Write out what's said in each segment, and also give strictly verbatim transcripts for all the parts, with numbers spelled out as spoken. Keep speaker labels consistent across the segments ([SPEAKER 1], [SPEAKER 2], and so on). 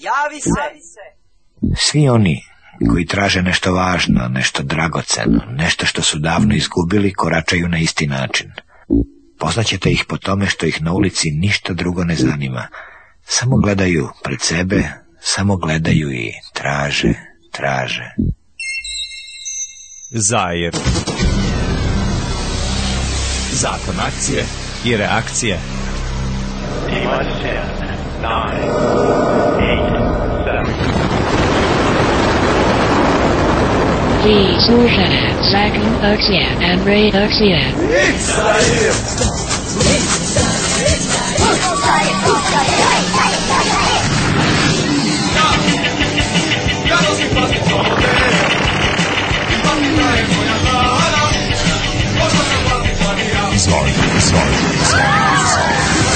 [SPEAKER 1] Javi se!
[SPEAKER 2] Svi oni koji traže nešto važno, nešto dragoceno, nešto što su davno izgubili, koračaju na isti način. Poznaćete ih po tome što ih na ulici ništa drugo ne zanima. Samo gledaju pred sebe, samo gledaju i traže, traže.
[SPEAKER 3] Zair. Zakon akcije i reakcije.
[SPEAKER 4] Vi slušate Zakon akcije and reakcije.
[SPEAKER 3] Izvolite, izvolite, izvolite.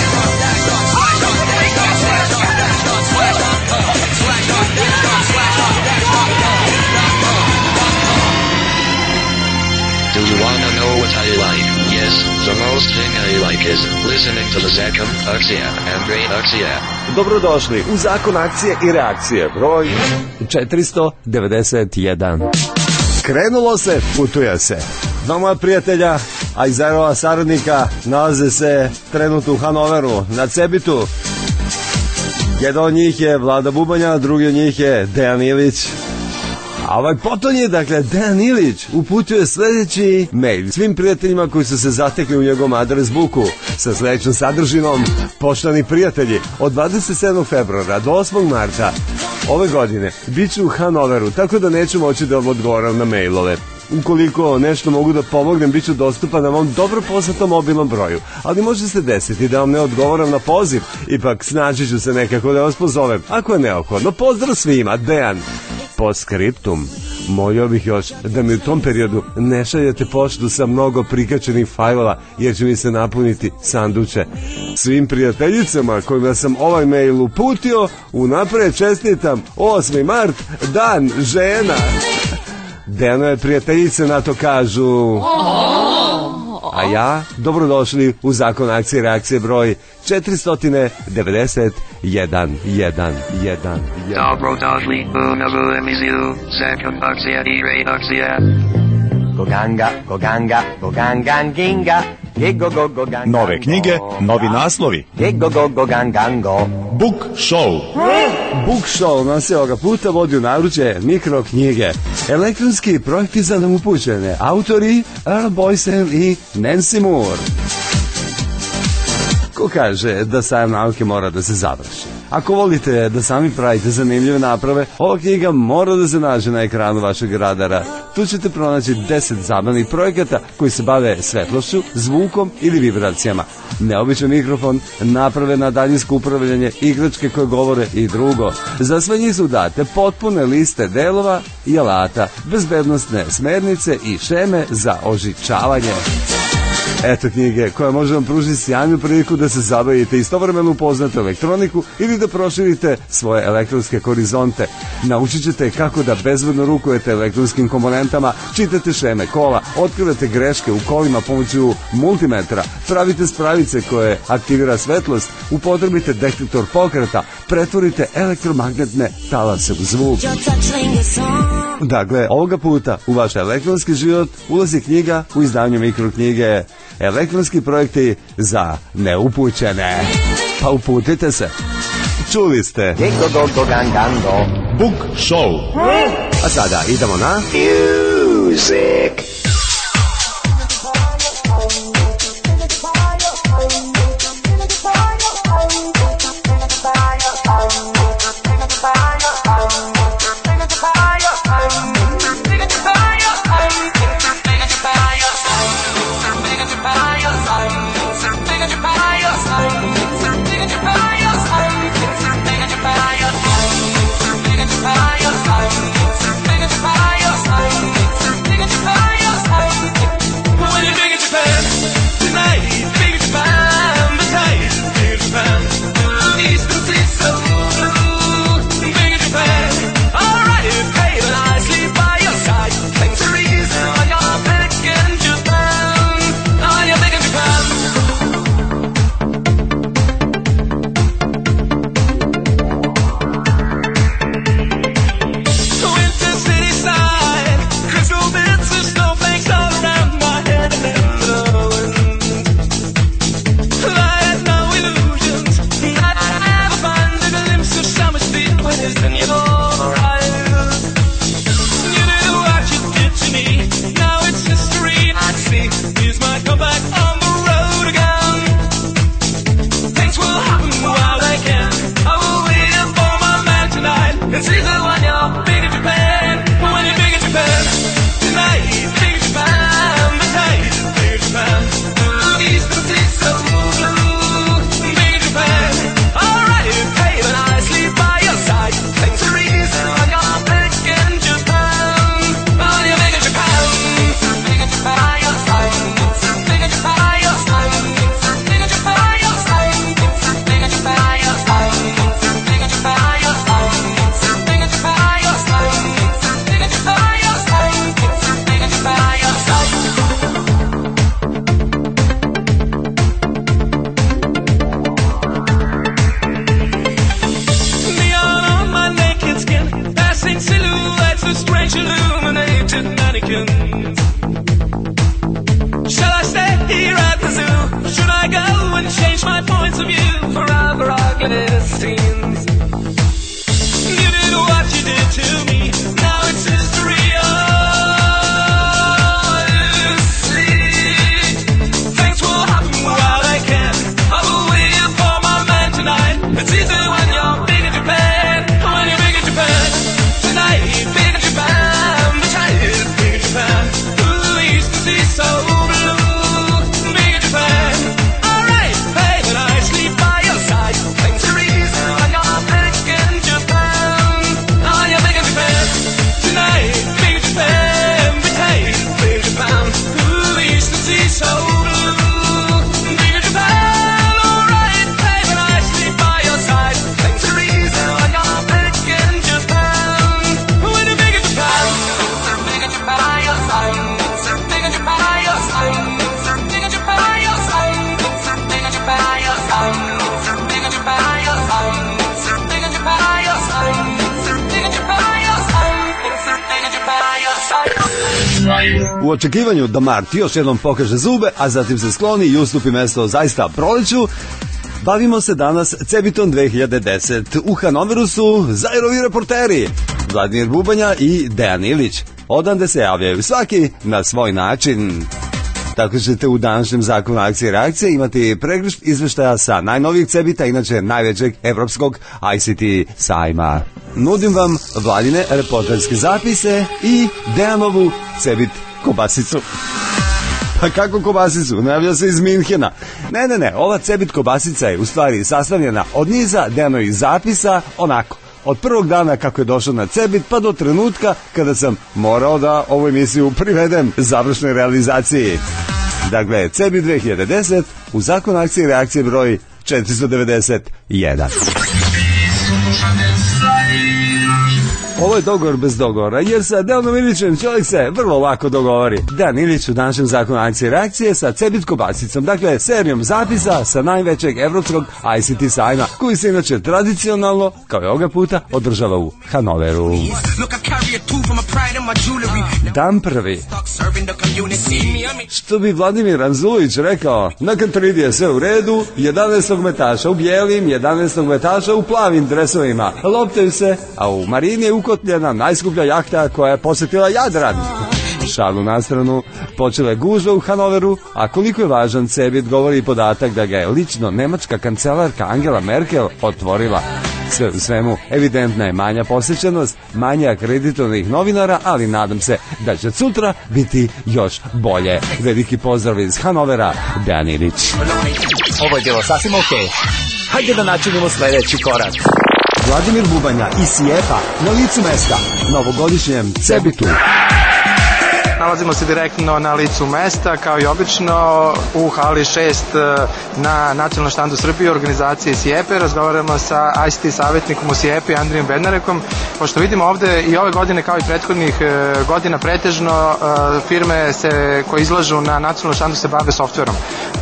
[SPEAKER 5] Do you wanna know what I like? Yes, the most thing I like is listening to the Zakon akcije and reakcije.
[SPEAKER 6] Dobrodošli u Zakon akcije i reakcije, broj četiristo devedeset jedan. Krenulo se, putuje se. Dva moja prijatelja, a i Zairova saradnika, nalaze se trenutno u Hanoveru, na Cebitu. Jedan od njih je Vlada Bubanja, drugi od njih je Dejan Ilić. A ovaj potonji, dakle, Dejan Ilić, uputio sljedeći mail svim prijateljima koji su se zatekli u njegovom adresbuku sa sljedećom sadržinom: poštovani prijatelji, od dvadeset sedmog februara do osmog marta ove godine bit ću u Hanoveru, tako da neću moći da vam odgovaram na mailove. Ukoliko nešto mogu da pomognem, bit ću dostupan na mom dobro poznatom mobilnom broju, ali može se desiti da vam ne odgovaram na poziv. Ipak snaći ću se nekako da vas pozovem, ako je neophodno. Pozdrav svima, Dejan. Postscriptum, molio bih još da mi u tom periodu ne šaljete poštu sa mnogo prikačenih fajlova, jer će mi se napuniti sanduče. Svim prijateljicama kojima sam ovaj mail uputio, unapred čestitam osmi mart, dan žena. Dejanove prijateljice na to kažu... A ja, dobrodošli u Zakon akcije i reakcije broj četiristo devedeset jedan.
[SPEAKER 5] Dobrodošli u novu emisiju Zakon akcije i reakcije.
[SPEAKER 7] Goganga, goganga, gogangan ginga.
[SPEAKER 3] Nove knjige, novi naslovi. Book Show.
[SPEAKER 6] Book Show nas se ovoga puta vodi u naručje mikro knjige. Elektronski projekti za neupućene. Autori Earl Boysen i Nancy Moore. Ko kaže da sajam nauke mora da se završi? Ako volite da sami pravite zanimljive naprave, ova knjiga mora da se nađe na ekranu vašeg radara. Tu ćete pronaći deset zabavnih projekata koji se bave svetlošću, zvukom ili vibracijama. Neobičan mikrofon, naprave na daljinsko upravljanje, igračke koje govore i drugo. Za sve njih su date potpune liste delova i alata, bezbednosne smernice i šeme za ožičavanje. Eto knjige koja može vam pružiti sjajnu priliku da se zabavite, istovremeno upoznate elektroniku ili da proširite svoje elektronske horizonte. Naučit ćete kako da bezbedno rukujete elektronskim komponentama, čitate šeme kola, otkrivate greške u kolima pomoću multimetra, pravite spravice koje aktivira svetlost, upotrebite detektor pokreta, pretvorite elektromagnetne talase u zvuk. Dakle, ovoga puta u vaš elektronski život ulazi knjiga u izdanju mikroknjige Elektronski projekti za neupućene. Pa uputite se. Čuli ste
[SPEAKER 3] Book Show.
[SPEAKER 6] A sada idemo na
[SPEAKER 5] Music.
[SPEAKER 6] U očekivanju da Mart još jednom pokaže zube, a zatim se skloni i ustupi mesto zaista proleću, bavimo se danas Cebitom dve hiljade deset. U Hanoveru su Zairovi reporteri Vladimir Bubanja i Dejan Ilić. Odande se javljaju svaki na svoj način. Tako ćete u današnjem zakonu akcije i reakcije imati pregršt izveštaja sa najnovijeg Cebita, inače najvećeg evropskog I C T sajma. Nudim vam Vladine reporterske zapise i Dejanovu Cebit kobasicu. Pa kako kobasicu? Najavlja se iz Minhena. Ne, ne, ne, ova Cebit kobasica je u stvari sastavljena od niza Dejanovih zapisa, onako, od prvog dana kako je došao na Cebit pa do trenutka kada sam morao da ovu emisiju privedem završnoj realizaciji. Dakle, Cebit dve hiljade deset u zakon akcije i reakcije broj četiristo devedeset jedan. Ovo je dogovor bez dogovora, jer sa Dejanom Ilićem čovjek se vrlo lako dogovori. Dejan Ilić u današnjem zakonu akcije i reakcije sa Cebit kobasicom, dakle serijom zapisa sa najvećeg evropskog I C T sajma, koji se inače tradicionalno, kao i ovoga puta, održava u Hanoveru. Dan prvi. Što bi Vladimir Anzulović rekao, na Kantridi je sve u redu, jedanaestog metaša u bijelim, jedanaestog metaša u plavim dresovima. Loptaju se, a u marini je ukotljena najskuplja jahta koja je posjetila Jadran. Šalu na stranu, počela je gužva u Hanoveru, a koliko je važan Cebit govori i podatak da ga je lično nemačka kancelarka Angela Merkel otvorila. Sve u svemu, evidentna je manja posjećenost, manje akreditovanih novinara, ali nadam se da će sutra biti još bolje. Veliki pozdrav iz Hanovera, Dejan Ilić.
[SPEAKER 1] Ovo je bilo sasvim okej. Okay. Hajde da načinimo sljedeći korak.
[SPEAKER 6] Vladimir Bubanja i Sijepa na licu mesta, novogodišnjem Cebitu.
[SPEAKER 8] Nalazimo se direktno na licu mesta, kao i obično, u hali šest na nacionalnom štandu Srbije, organizaciji Sijepe. Razgovaramo sa I C T savjetnikom u Sijepi, Andrijom Bednarekom. Pošto vidimo ovde i ove godine, kao i prethodnih godina, pretežno firme se, koje izlažu na nacionalnom štandu se bave softverom.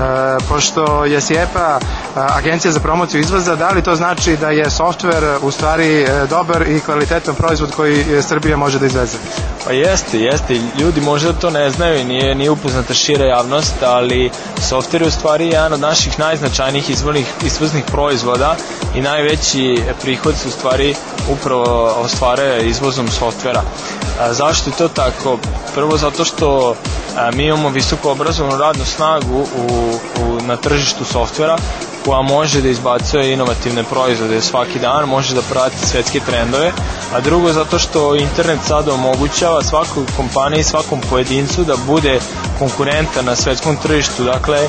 [SPEAKER 8] Pošto je Sijepa agencija za promociju izvoza, da li to znači da je softver u stvari dobar i kvalitetan proizvod koji Srbija može da izveze?
[SPEAKER 9] Pa jeste, jeste. Ljudi možda to ne znaju i nije, nije upoznata šira javnost, ali softver je u stvari jedan od naših najznačajnijih izvoznih, izvoznih proizvoda i najveći prihod se u stvari upravo ostvaruje izvozom softvera. A zašto je to tako? Prvo zato što a, mi imamo visoko obrazovanu radnu snagu u, u, na tržištu softvera koja može da izbacuje inovativne proizvode svaki dan, može da prati svetske trendove, a drugo zato što internet sada omogućava svakoj kompaniji, svakom pojedincu da bude konkurentan na svetskom tržištu, dakle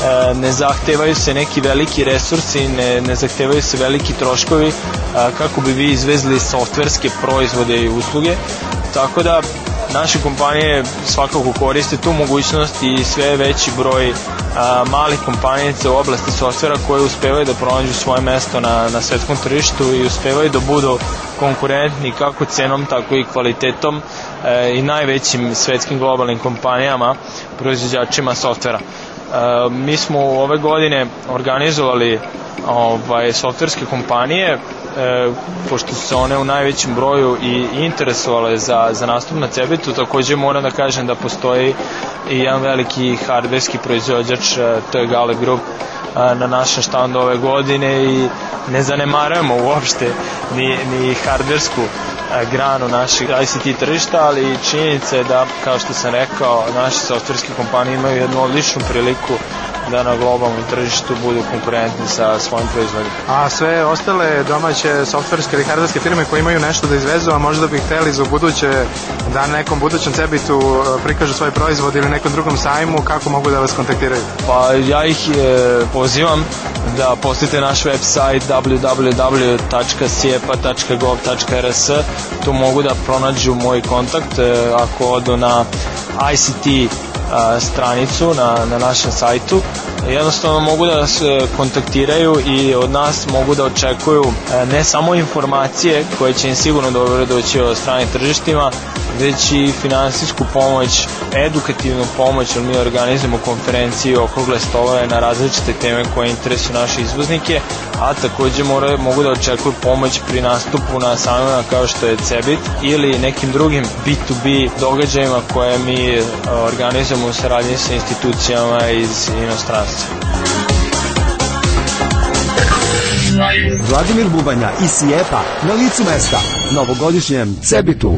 [SPEAKER 9] ne zahtevaju se neki veliki resursi, ne, ne zahtevaju se veliki troškovi kako bi vi izvezli softverske proizvode i usluge, tako da naše kompanije svakako koriste tu mogućnost i sve veći broj a, malih kompanija u oblasti softvera koje uspevaju da pronađu svoje mesto na, na svetskom tržištu i uspevaju da budu konkurentni kako cenom, tako i kvalitetom e, i najvećim svetskim globalnim kompanijama, proizvođačima softvera. E, mi smo ove godine organizovali ovaj, softverske kompanije, E, pošto su se one u najvećem broju i interesovale za, za nastup na Cebitu. Također moram da kažem da postoji i jedan veliki hardverski proizvođač, to je Galeb Group, na našem štandu ove godine i ne zanemarujemo uopšte ni, ni hardversku granu naših I C T tržišta, ali činjenica je da, kao što sam rekao, naše softverske kompanije imaju jednu odličnu priliku da na globalnom tržištu budu konkurentni sa svojim proizvodima.
[SPEAKER 8] A sve ostale domaće softverske ili hardverske firme koje imaju nešto da izvezu, a možda bi hteli za buduće da na nekom budućem Cebitu prikažu svoj proizvod ili nekom drugom sajmu, kako mogu da vas kontaktiraju?
[SPEAKER 9] Pa ja ih e, pozivam da posjetite naš website w w w tačka siepa tačka gov tačka r s. Tu mogu da pronađu moj kontakt e, ako odu na I C T a, stranicu na, na našem sajtu jednostavno mogu da se kontaktiraju i od nas mogu da očekuju ne samo informacije koje će im sigurno dobro doći o stranim tržištima, već i finansijsku pomoć, edukativnu pomoć, jer mi organizujemo konferencije, okrugle stolove na različite teme koje interesuju naše izvoznike, a takođe moraju, mogu da očekuju pomoć pri nastupu na sajmovima kao što je Cebit ili nekim drugim B to B događajima koje mi organizujemo u saradnji sa institucijama iz inostranstva.
[SPEAKER 6] Vladimir Bubanja i Sijepa na licu mesta, novogodišnjem Cebitu.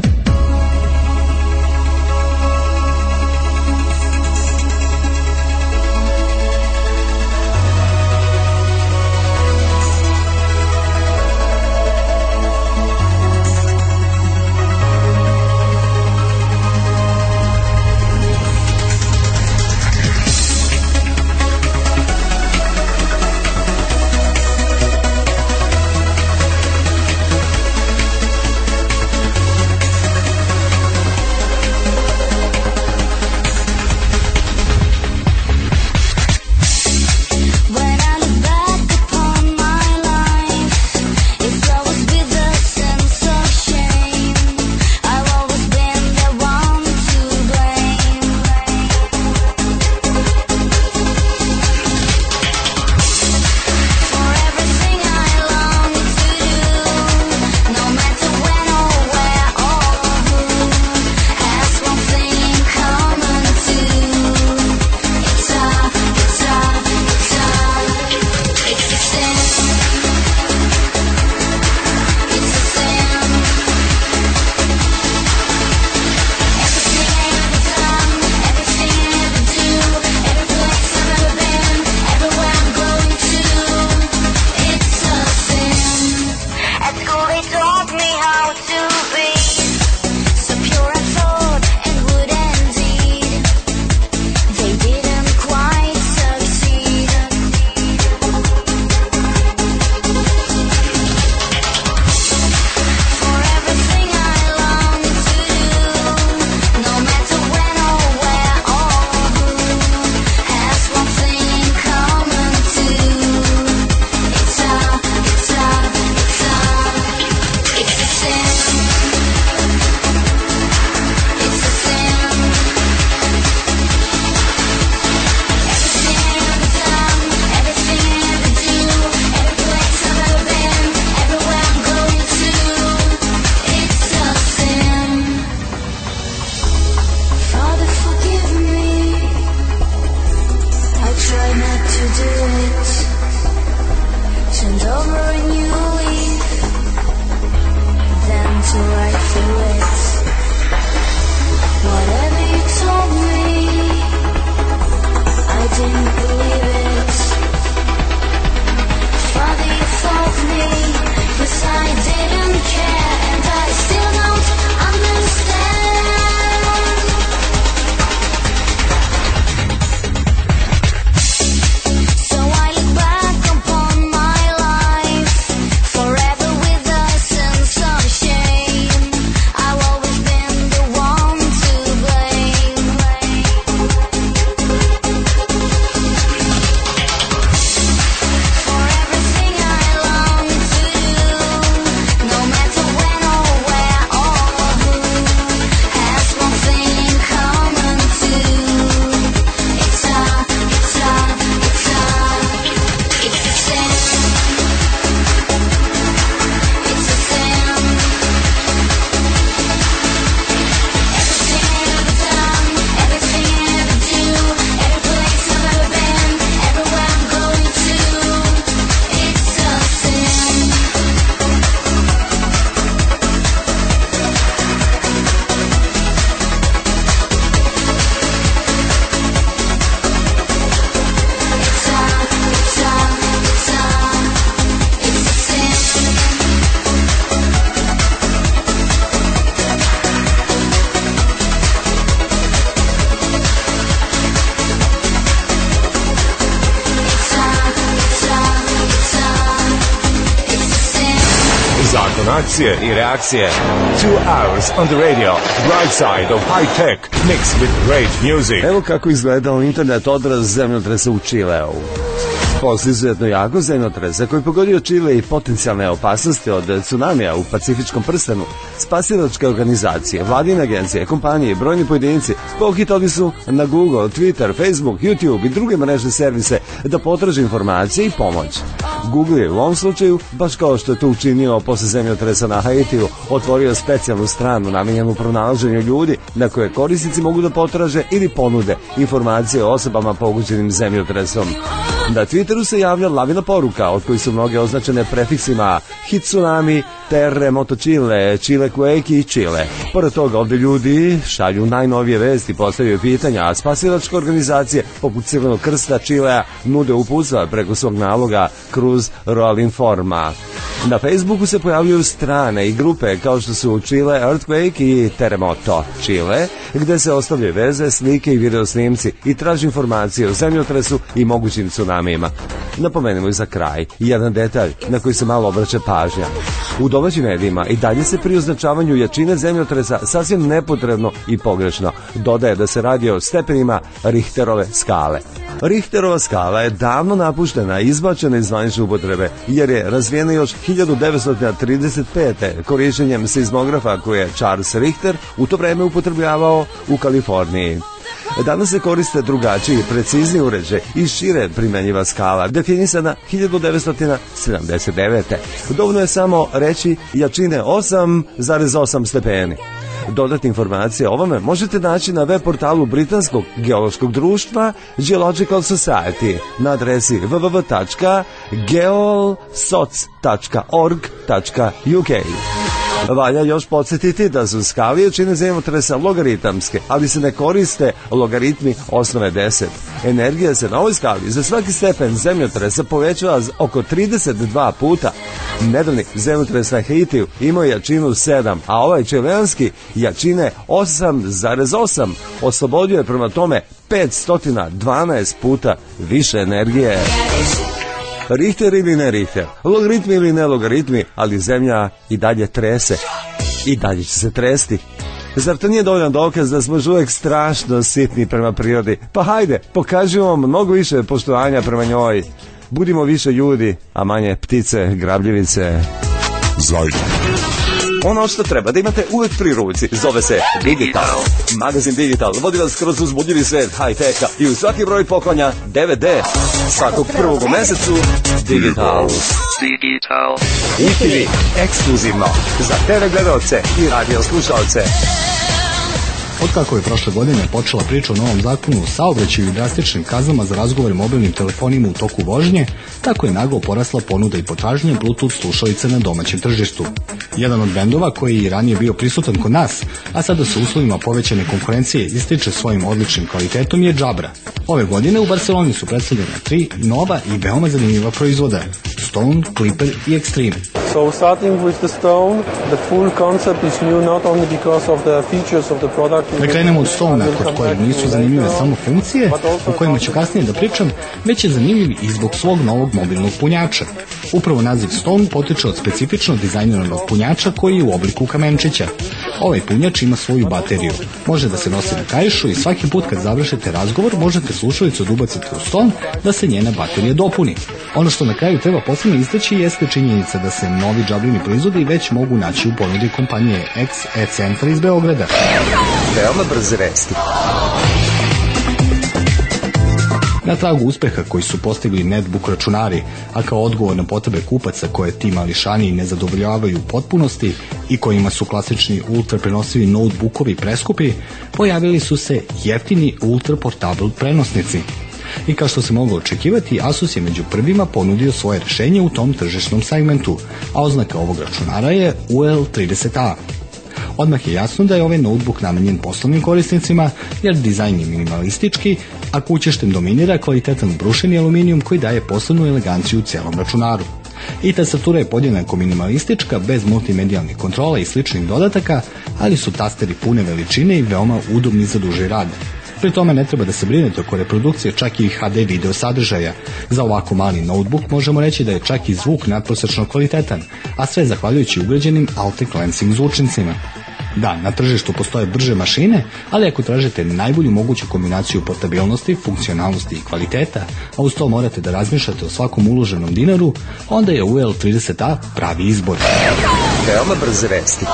[SPEAKER 10] I will
[SPEAKER 3] akcije i reakcije. Two hours on the radio, bright side of high tech, mixed with great music.
[SPEAKER 6] Evo kako izgledao internet odraz zemljotresa u Čileu. Posle izuzetno jako zemljotresa koji pogodio Čile i potencijalne opasnosti od tsunamija u Pacifičkom prstenu, spasilačke organizacije, vladine agencije, kompanije i brojni pojedinci pohitali su na Google, Twitter, Facebook, YouTube i druge mrežne servise da potraže informacije i pomoć. Google je u ovom slučaju, baš kao što je to učinio posle zemljotresa na Haitiju, otvorio specijalnu stranu namenjenu pronalaženju ljudi na koje korisnici mogu da potraže ili ponude informacije o osobama pogođenim zemljotresom. Na Twitteru se javlja lavina poruka, od kojih su mnoge označene prefiksima hit tsunami, terremoto Chile, Chile quake i Chile. Pored toga ovde ljudi šalju najnovije vesti, postavljaju pitanja, a spasilačke organizacije poput Crvenog krsta Čilea nude uputstva preko svog naloga Cruz Royal Informa. Na Facebooku se pojavljuju strane i grupe kao što su Chile Earthquake i Terremoto Chile, gde se ostavljaju veze, slike i video snimci i traži informacije o zemljotresu i mogućim tsunamijima. Napomenemo i za kraj jedan detalj na koji se malo obraća pažnja. U domaćim medijima i dalje se pri označavanju jačine zemljotresa sasvim nepotrebno i pogrešno dodaje da se radi o stepenima Richterove skale. Richterova skala je davno napuštena i izbačena iz zvanične upotrebe, jer je razvijena još hiljadu devetsto trideset pete korišćenjem seizmografa koje je Charles Richter u to vreme upotrebljavao u Kaliforniji. Danas se koriste drugačiji, precizni uređaj i šire primenjiva skala, definisana hiljadu devetsto sedamdeset devete. Dovoljno je samo reći jačine osam zarez osam stepeni. Dodatne informacije o ovome možete naći na web portalu Britanskog geološkog društva Geological Society na adresi w w w tačka geolsoc tačka org tačka u k. Valja još podsjetiti da su skale jačine zemljotresa logaritamske, ali se ne koriste logaritmi osnove deset. Energija se na ovoj skali za svaki stepen zemljotresa povećava oko trideset dva puta. Nedavni zemljotres na Haitiju imao jačinu sedam, a ovaj čileanski jačine osam zarez osam. Oslobodio je prema tome petsto dvanaest puta više energije. Richter ili ne Richter, logaritmi ili ne logaritmi, ali zemlja i dalje trese. I dalje će se tresti. Zar to nije dovoljan dokaz da smo još uvek strašno sitni prema prirodi? Pa hajde, pokažimo mnogo više poštovanja prema njoj. Budimo više ljudi, a manje ptice, grabljivice.
[SPEAKER 3] Zajde.
[SPEAKER 6] Ono što treba da imate uvek pri ruci zove se Digital. Magazin Digital vodi vas kroz uzbudljivi svet high-techa i u svaki broj poklanja D V D. Svakog prvog u mesecu Digital.
[SPEAKER 5] Digital.
[SPEAKER 1] U T V ekskluzivno za te ve gledaoce i radio slušaoce.
[SPEAKER 10] Otkako je prošle godine počela priča o novom zakonu o saobraćaju i drastičnim kaznama za razgovore mobilnim telefonima u toku vožnje, tako je naglo porasla ponuda i potražnja Bluetooth slušalica na domaćem tržištu. Jedan od bendova koji je ranije bio prisutan kod nas, a sada sa uslovima povećane konkurencije ističe svojim odličnim kvalitetom je Jabra. Ove godine u Barceloni su predstavljena tri nova i veoma zanimljiva proizvoda: Stone, Clipper i Extreme.
[SPEAKER 11] So starting with the Stone, the full concept is new not only because of the features of the product.
[SPEAKER 10] Da krenemo od Stone-a, kod kojeg nisu zanimljive samo funkcije, o kojima ću kasnije da pričam, već je zanimljiv i zbog svog novog mobilnog punjača. Upravo naziv Stone potiče od specifično dizajniranog punjača koji je u obliku kamenčića. Ovaj punjač ima svoju bateriju. Može da se nosi na kaišu i svaki put kad završite razgovor možete slušalicu da ubacite u Stone da se njena baterija dopuni. Ono što na kraju treba posebno istaći jeste činjenica da se novi džabrini proizvodi već mogu naći u ponudi kompanije X E-Centra iz Beograda.
[SPEAKER 1] Veoma brzi resti.
[SPEAKER 10] Na tragu uspeha koji su postigli netbook računari, a kao odgovor na potrebe kupaca koje ti mališani ne zadovoljavaju u potpunosti i kojima su klasični ultra prenosivi notebookovi preskupi, pojavili su se jeftini ultra portable prenosnici. I kao što se moglo očekivati, Asus je među prvima ponudio svoje rešenje u tom tržišnom segmentu, a oznaka ovog računara je U L trideset A. Odmah je jasno da je ovaj notebook namenjen poslovnim korisnicima, jer dizajn je minimalistički, a kućeštem dominira kvalitetan brušeni aluminijum koji daje poslovnu eleganciju u celom računaru. I tastatura je podjednako minimalistička, bez multimedijalnih kontrola i sličnih dodataka, ali su tasteri pune veličine i veoma udobni za duži rad. Pri tome ne treba da se brinete oko reprodukcije čak i H D video sadržaja. Za ovako mali notebook možemo reći da je čak i zvuk nadprosečno kvalitetan, a sve zahvaljujući ugrađenim Altec Lansing zvučnicima. Da, na tržištu postoje brže mašine, ali ako tražite najbolju moguću kombinaciju portabilnosti, funkcionalnosti i kvaliteta, a uz to morate da razmišljate o svakom uloženom dinaru, onda je U L trideset A pravi izbor.
[SPEAKER 6] Veoma brze vesti.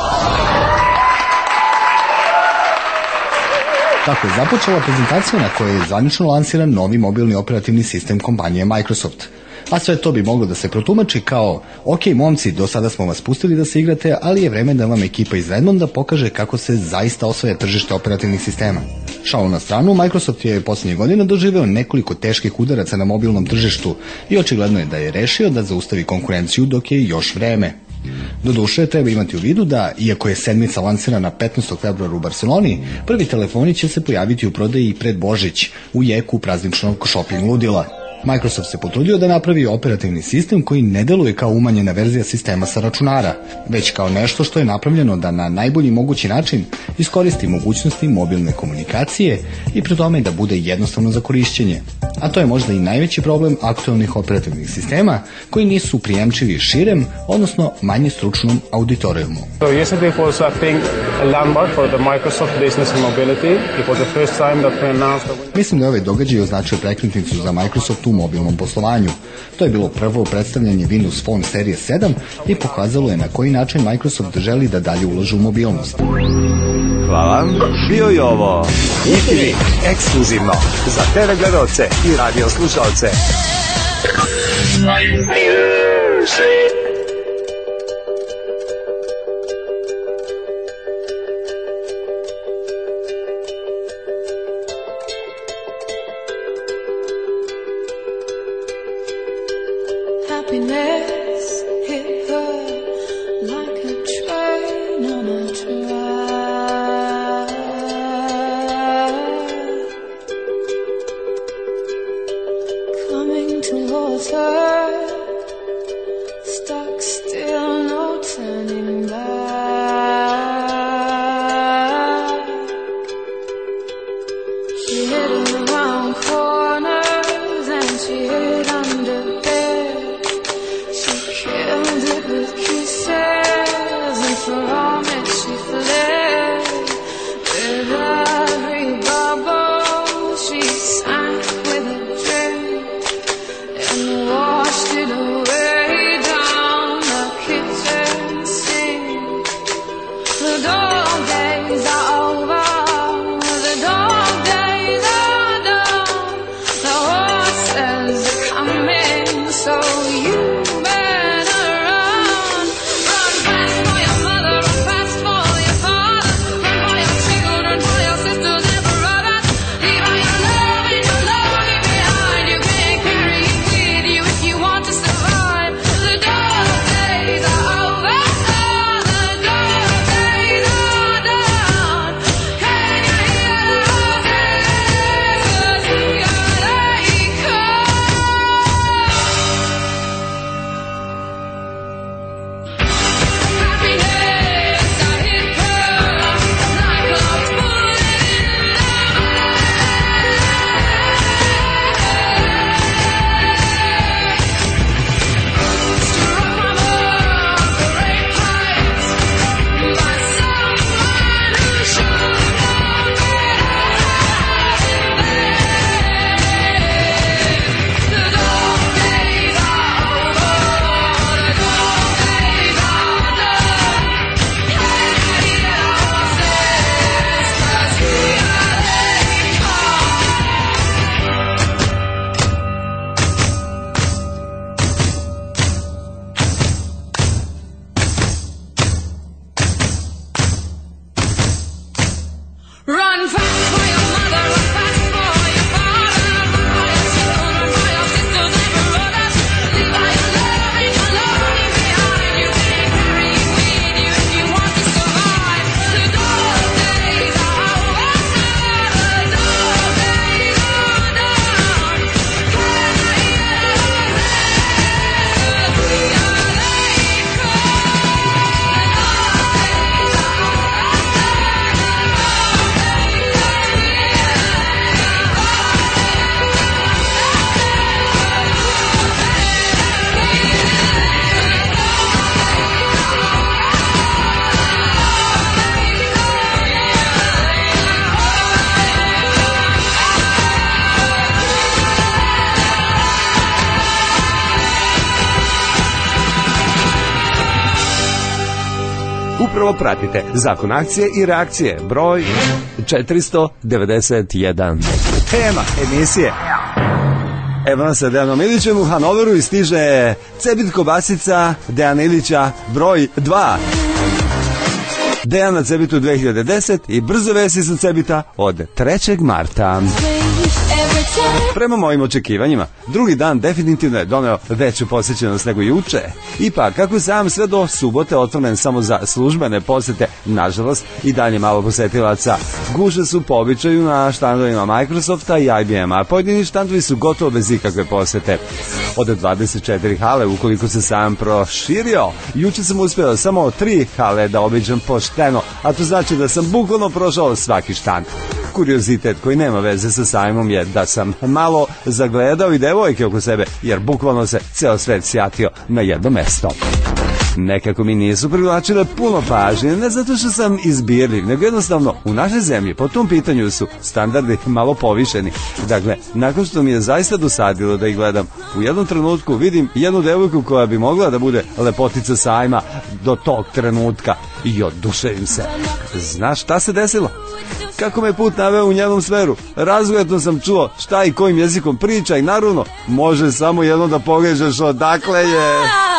[SPEAKER 10] Tako je započela prezentacija na kojoj je zvanično lansiran novi mobilni operativni sistem kompanije Microsoft. A sve to bi moglo da se protumači kao: ok, momci, do sada smo vas pustili da se igrate, ali je vreme da vam ekipa iz Redmonda pokaže kako se zaista osvaja tržište operativnih sistema. Šalu na stranu, Microsoft je posljednje godine doživeo nekoliko teških udaraca na mobilnom tržištu i očigledno je da je rešio da zaustavi konkurenciju dok je još vreme. Doduše, treba imati u vidu da, iako je sedmica lansirana petnaestog februara u Barceloni, prvi telefoni će se pojaviti u prodaji pred Božić, u jeku prazničnog shopping ludila. Microsoft se potrudio da napravi operativni sistem koji ne deluje kao umanjena verzija sistema sa računara, već kao nešto što je napravljeno da na najbolji mogući način iskoristi mogućnosti mobilne komunikacije i pri tome da bude jednostavno za korišćenje. A to je možda i najveći problem aktualnih operativnih sistema koji nisu prijemčivi širem, odnosno manje stručnom auditorijumu.
[SPEAKER 11] So yesterday was, I think, a landmark for the Microsoft Business and Mobility. It was the first time that we announced the...
[SPEAKER 10] Mislim da je ovaj događaj označio prekretnicu za Microsoft u mobilnom poslovanju. To je bilo prvo predstavljanje Windows Phone serije sedam i pokazalo je na koji način Microsoft želi da dalje ulaže u mobilnost.
[SPEAKER 6] Hvala. Bio je ovo I T V ekskluzivno za T V gledalce i radio slušalce.
[SPEAKER 12] Happiness hit her like a train on a track. Coming towards her, stuck still, no turning back. She hid around corners and she hid under bed. Killed it with kisses, and for all that she fled. With every bubble she sank with a drink and washed it away down the kitchen sink. The dog days are over, the dog days are done. The horses are coming, so you
[SPEAKER 6] Upravo pratite Zakon akcije i reakcije, broj četiristo devedeset jedan. Tema emisije. Evo nas sa Dejanom Ilićem u Hanoveru i stiže Cebit kobasica Dejana Ilića broj dva. Dejan na Cebitu dve hiljade deset i brzo vesti sa Cebita od trećeg marta. Prema mojim očekivanjima, drugi dan definitivno je doneo veću posjećenost nego juče. Ipak, kako sam sve do subote otvoren samo za službene posete, nažalost, i dalje malo posetilaca. Guže su po običaju na štandovima Microsofta i I B M-a. Pojedini štandovi su gotovo bez ikakve posete. Od dvadeset četiri hale, ukoliko se sam proširio, juče sam uspio samo tri hale da obiđem pošteno, a to znači da sam bukvalno prošao svaki štand. Kuriozitet koji nema veze sa sajmom je da sam malo zagledao i devojke oko sebe, jer bukvalno se ceo svet sjatio na jedno mesto. Nekako mi nisu privlačile puno pažnje, ne zato što sam izbirljiv, nego jednostavno u našoj zemlji po tom pitanju su standardi malo povišeni. Dakle, nakon što mi je zaista dosadilo da ih gledam, u jednom trenutku vidim jednu devojku koja bi mogla da bude lepotica sajma do tog trenutka i oduševim se. Znaš šta se desilo? Kako me put naveo u njenom sferu, razgojetno sam čuo šta i kojim jezikom priča i naravno može samo jedno da pogrežeš odakle je.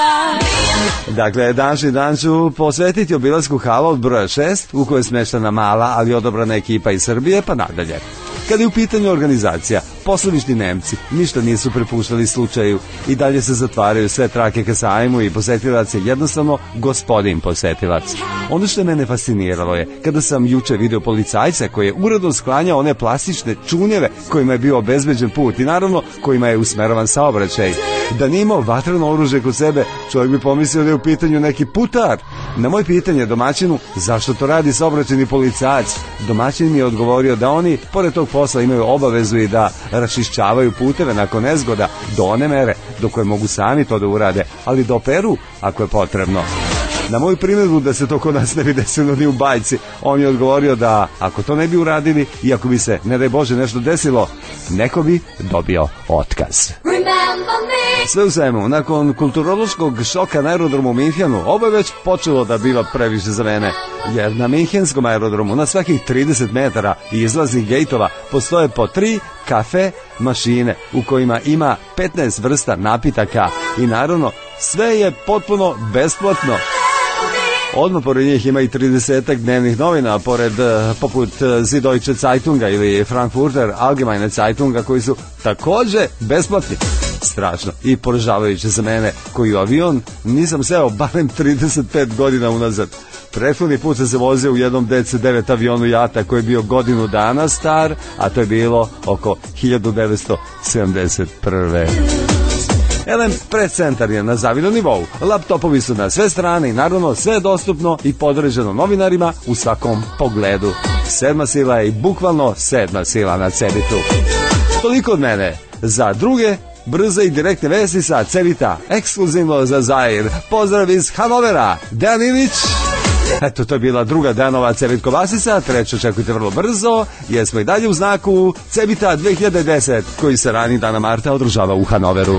[SPEAKER 6] Dakle, današnji dan ću posvetiti obilasku hala od broja šest, u kojoj je smeštena mala, ali odabrana ekipa iz Srbije, pa nadalje. Kada je u pitanju organizacija, poslovični Nemci ništa nisu prepuštali slučaju i dalje se zatvaraju sve trake ka sajmu i posetilac je jednostavno gospodin posetilac. Ono što je mene fasciniralo je kada sam juče video policajca koji je uredno sklanjao one plastične čunjeve kojima je bio obezbeđen put i naravno kojima je usmerovan saobraćaj. Da nije imao vatreno oružje kod sebe, čovjek bi pomislio da je u pitanju neki putar. Na moje pitanje domaćinu zašto to radi saobraćajni policajac, domaćin mi je odgovorio da oni pored tog posla imaju obavezu i da rašišćavaju puteve nakon nezgoda do one mere do koje mogu sami to da urade, ali da operu ako je potrebno. Na moju primjedbu da se to kod nas ne bi desilo ni u bajci, on je odgovorio da ako to ne bi uradili i ako bi se, ne daj Bože, nešto desilo, neko bi dobio otkaz. Sve u svemu, nakon kulturološkog šoka na aerodromu u Minhenu, ovo je već počelo da biva previše za mene, jer na minhenskom aerodromu na svakih trideset metara izlaznih gejtova postoje po tri kafe mašine u kojima ima petnaest vrsta napitaka i naravno sve je potpuno besplatno. Odmah pored njih ima i tridesetak dnevnih novina, pored poput Süddeutsche Zeitunga ili Frankfurter Allgemeine Zeitunga koji su takođe besplatni. Strašno i poražavajuće za mene koji u avion nisam seo barem trideset pet godina unazad. Prethodni put sam se vozio u jednom D C devet avionu Jata koji je bio godinu dana star, a to je bilo oko hiljadu devetsto sedamdeset prve. Elem Predscentar je na zavidnom nivou, laptopovi su na sve strane i naravno sve je dostupno i podređeno novinarima u svakom pogledu. Sedma sila je i bukvalno sedma sila na Cebitu. Toliko od mene. Za druge brze i direktne vesti sa Cebita, ekskluzivno za Zair. Pozdrav iz Hanovera, Dejan Ilić. Eto, to je bila druga Dejanova Cebit kobasica, treću očekujte vrlo brzo, jer smo i dalje u znaku Cebita dve hiljade deset, koji se rani dana marta održava u Hanoveru.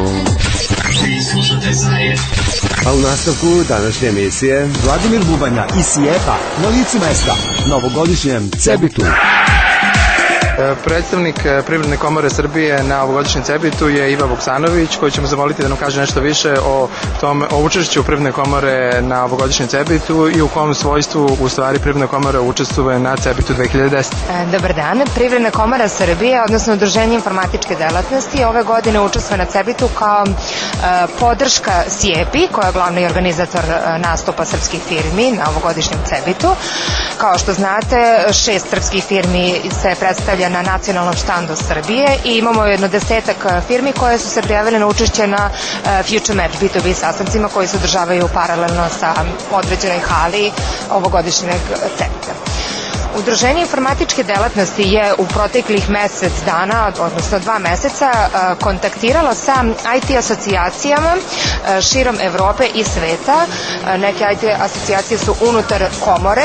[SPEAKER 6] A u nastavku današnje emisije Vladimir Bubanja iz Sijepa na licu mesta na ovogodišnjem Cebitu.
[SPEAKER 8] Predstavnik Privredne komore Srbije na ovogodišnjem Cebitu je Iva Vuksanović, koji ćemo zamoliti da nam kaže nešto više o tom, o učešću Privredne komore na ovogodišnjem Cebitu i u kom svojstvu u stvari Privredna komora učestvuje na Cebitu dve hiljade deset.
[SPEAKER 13] Dobar dan. Privredna komora Srbije, odnosno Udruženje informatičke delatnosti, ove godine učestvuje na Cebitu kao e, podrška Sijepi, koja je glavni organizator nastupa srpskih firmi na ovogodišnjem Cebitu. Kao što znate, šest srpskih firmi se predstavlja na nacionalnom štandu Srbije i imamo jedno desetak firmi koje su se prijavile na učešće na Future Match B dva B sastancima koji se održavaju paralelno sa određenoj hali ovogodišnjeg Cebita. Udruženje informatičke delatnosti je u proteklih mesec dana, odnosno dva meseca, kontaktiralo sa I T asocijacijama širom Evrope i sveta. Neke I T asocijacije su unutar komore,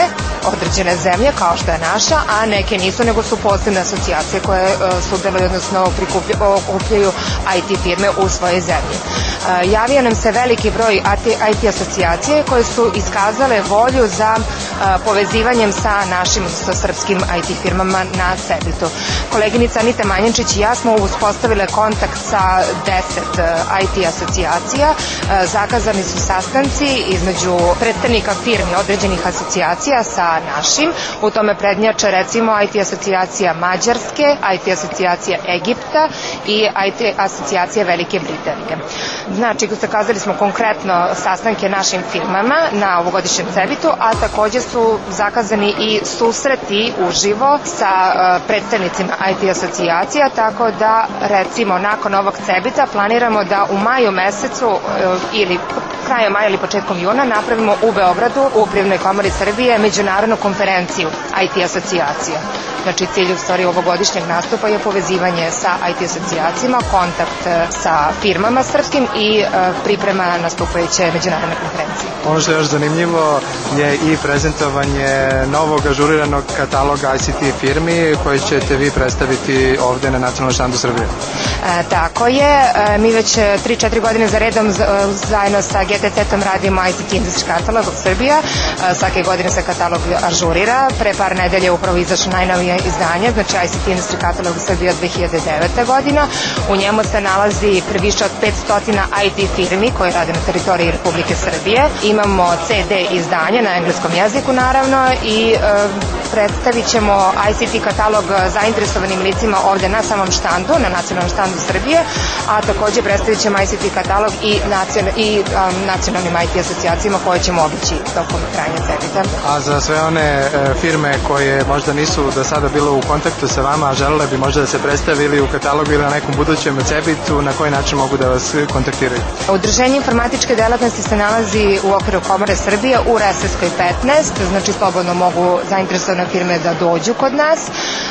[SPEAKER 13] određene zemlje kao što je naša, a neke nisu, nego su posebne asocijacije koje uh, sudeluju, odnosno okupljaju I T firme u svojoj zemlji. Uh, javio nam se veliki broj I T asocijacije koje su iskazale volju za uh, povezivanjem sa našim, sa srpskim I T firmama na Cebitu. Koleginica Anita Manjančić i ja smo uspostavile kontakt sa deset uh, I T asocijacija. Uh, zakazani su sastanci između predstavnika firmi određenih asocijacija sa našim. U tome prednjače recimo I T asocijacija Mađarske, I T asocijacija Egipta i I T asocijacija Velike Britanije. Znači, zakazali smo konkretno sastanke našim firmama na ovogodišnjem Cebitu, a takođe su zakazani i susreti uživo sa uh, predstavnicima I T asocijacija, tako da recimo nakon ovog Cebita planiramo da u maju mesecu uh, ili krajem maja ili početkom juna napravimo u Beogradu u Privrednoj komori Srbije međunarodnu konferenciju I T asocijacija. Znači, cilj u stvari ovogodišnjeg nastupa je povezivanje sa I T asocijacijama, kontakt sa firmama srpskim i uh, priprema nastupajuće međunarodne konferencije.
[SPEAKER 8] Ono što je još zanimljivo je i prezentovanje novog ažuriranog kataloga I C T firmi koji ćete vi predstaviti ovde na Nacionalnom štandu Srbije.
[SPEAKER 13] E, tako je, e, mi već tri četiri godine za redom z, zajedno sa G T C-om radimo I C T industry katalog u Srbija. E, svake godine se katalog ažurira. Pre par nedelje upravo izašlo najnovije izdanje, znači I C T industry katalog u Srbiji od dve hiljade devete. godina. U njemu se nalazi previše od petsto I T firmi koje rade na teritoriji Republike Srbije. Imamo C D izdanje na engleskom jeziku naravno i e, predstavit ćemo I C T katalog zainteresovanim licima ovde na samom štandu, na nacionalnom štandu Srbije, a takođe predstavit ćemo I C T katalog i, nacion, i um, nacionalnim I T asocijacijama koje ćemo obići tokom trajanja Cebita.
[SPEAKER 8] A za sve one e, firme koje možda nisu do sada bilo u kontaktu sa vama, a želele bi možda da se predstavili u katalogu ili na nekom budućem Cebitu, na koji način mogu da vas kontaktiraju?
[SPEAKER 13] Udruženje informatičke delatnosti se nalazi u okviru Komore Srbije u Reseskoj petnaest, znači slobodno mogu zainteresovane firme da dođu kod nas.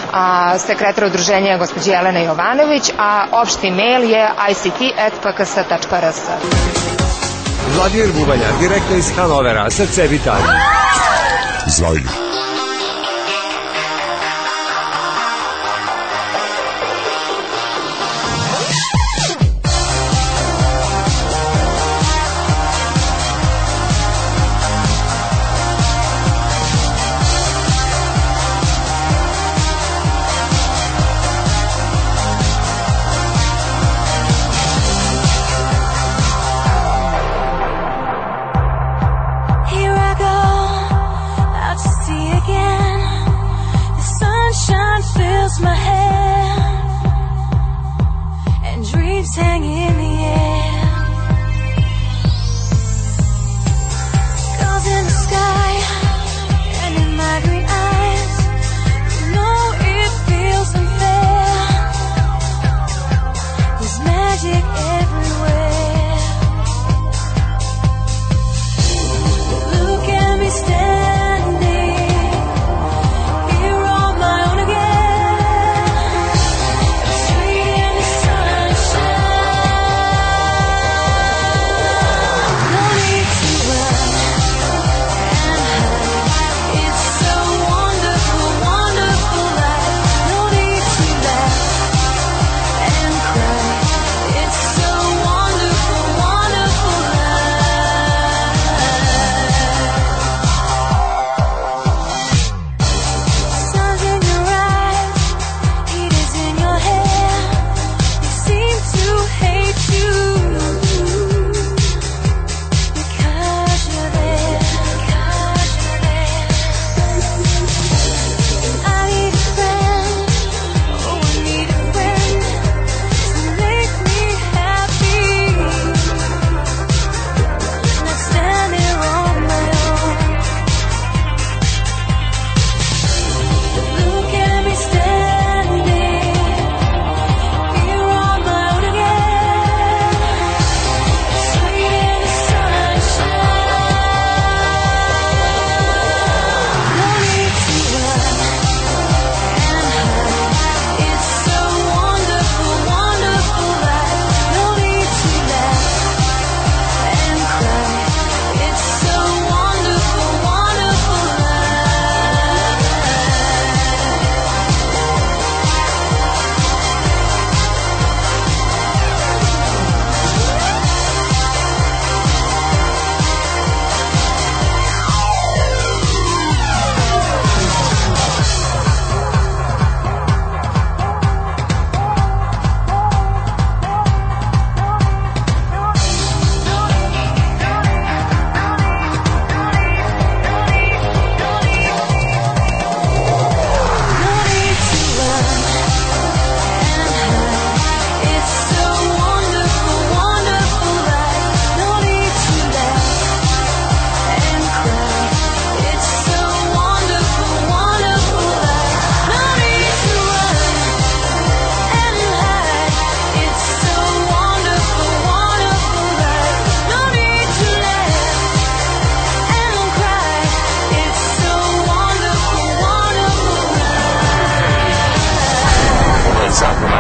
[SPEAKER 13] A, sekretar udruženja je gospođa Jelena Jovanović, a opšti mail je i c t at p k s tačka r s.
[SPEAKER 6] Vladimir Bubanja, direktno iz Hanovera, sa Cebita.
[SPEAKER 3] Zajdi.
[SPEAKER 12] Here I go, out to sea.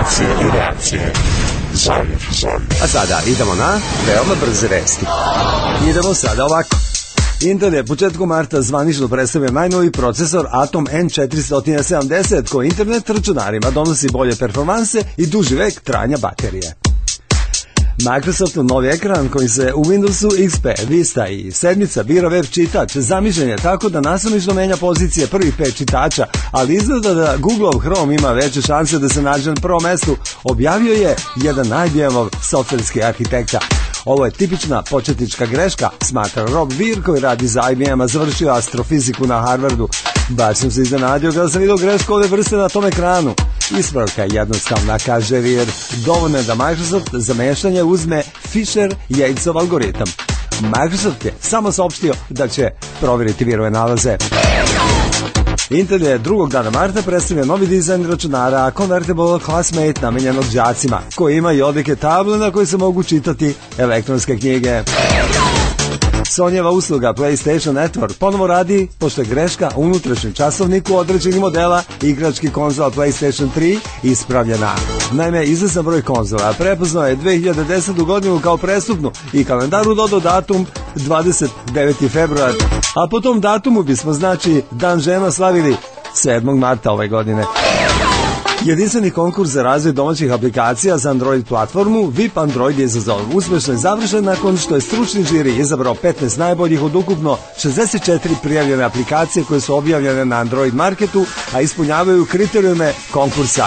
[SPEAKER 3] akcije i reakcije. Zajev, zajev.
[SPEAKER 6] A sada idemo na veoma brze vesti. Idemo sada ovako. Intel je početkom marta zvanično predstavio najnoviji procesor Atom N četiristo sedamdeset koji internet računarima donosi bolje performanse i duži vek trajanja baterije. Microsoftov novi ekran koji se u Windowsu X P, Vista i sedmica bira web čitač zamišljen je tako da nasumično menja pozicije prvih pet čitača, ali izgleda da Googleov Chrome ima veće šanse da se nađe na prvom mestu, objavio je jedan I B M-ov softverski arhitekta. Ovo je tipična početnička greška, smatra Rob Weir koji radi za I B M, a završio astrofiziku na Harvardu. Baš sam se iznenadio kada sam vidio grešku ove vrste na tom ekranu. Ispravka je jednostavna, kaže Weir. Dovoljno je da Microsoft za mešanje uzme Fisher-Yatesov algoritam. Microsoft je samo saopštio da će provjeriti Weirove nalaze. Intel je drugog dana marta predstavio novi dizajn računara Convertible Classmate namenjenog đacima, koji ima i odlike table na koje se mogu čitati elektronske knjige. Sonyjeva usluga PlayStation Network ponovo radi, pošto je greška u unutrašnjem časovniku određenih modela igračkih konzola PlayStation tri ispravljena. Naime, izvestan broj konzola prepoznao je dve hiljade desete. godinu kao prestupnu i kalendaru dodao datum dvadeset deveti februar, a po tom datumu bismo znači Dan žena slavili sedmog marta ove godine. Jedinstveni konkurs za razvoj domaćih aplikacija za Android platformu V I P Android izazov uspešno je završen nakon što je stručni žiri izabrao petnaest najboljih od ukupno šezdeset četiri prijavljene aplikacije koje su objavljene na Android marketu, a ispunjavaju kriterijume konkursa.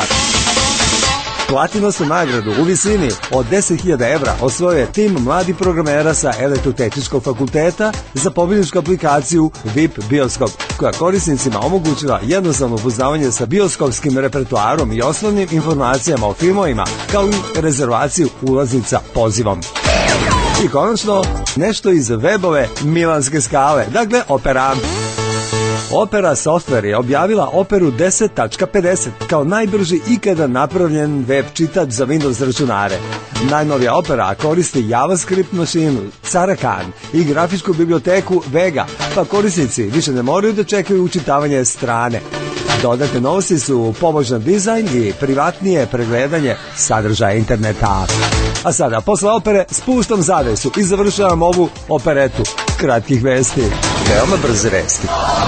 [SPEAKER 6] Platinostnu nagradu u visini od deset hiljada evra osvojio je tim mladi programera sa Elektrotehničkog fakulteta za pobjedničku aplikaciju V I P Bioskop, koja korisnicima omogućila jednostavno upoznavanje sa bioskopskim repertoarom i osnovnim informacijama o filmovima, kao i rezervaciju ulaznica pozivom. I konačno, nešto iz webove Milanske skale, dakle Opera. Opera Software je objavila Operu deset tačka pedeset kao najbrži ikada napravljen web čitač za Windows računare. Najnovija Opera koristi JavaScript mašinu Caracan i grafičku biblioteku Vega, pa korisnici više ne moraju da čekaju učitavanje strane. Dodatne novosti su pomoćan dizajn i privatnije pregledanje sadržaja interneta. A sada, posle opere, spuštam zavesu i završavam ovu operetu kratkih vesti. Veoma brze vesti.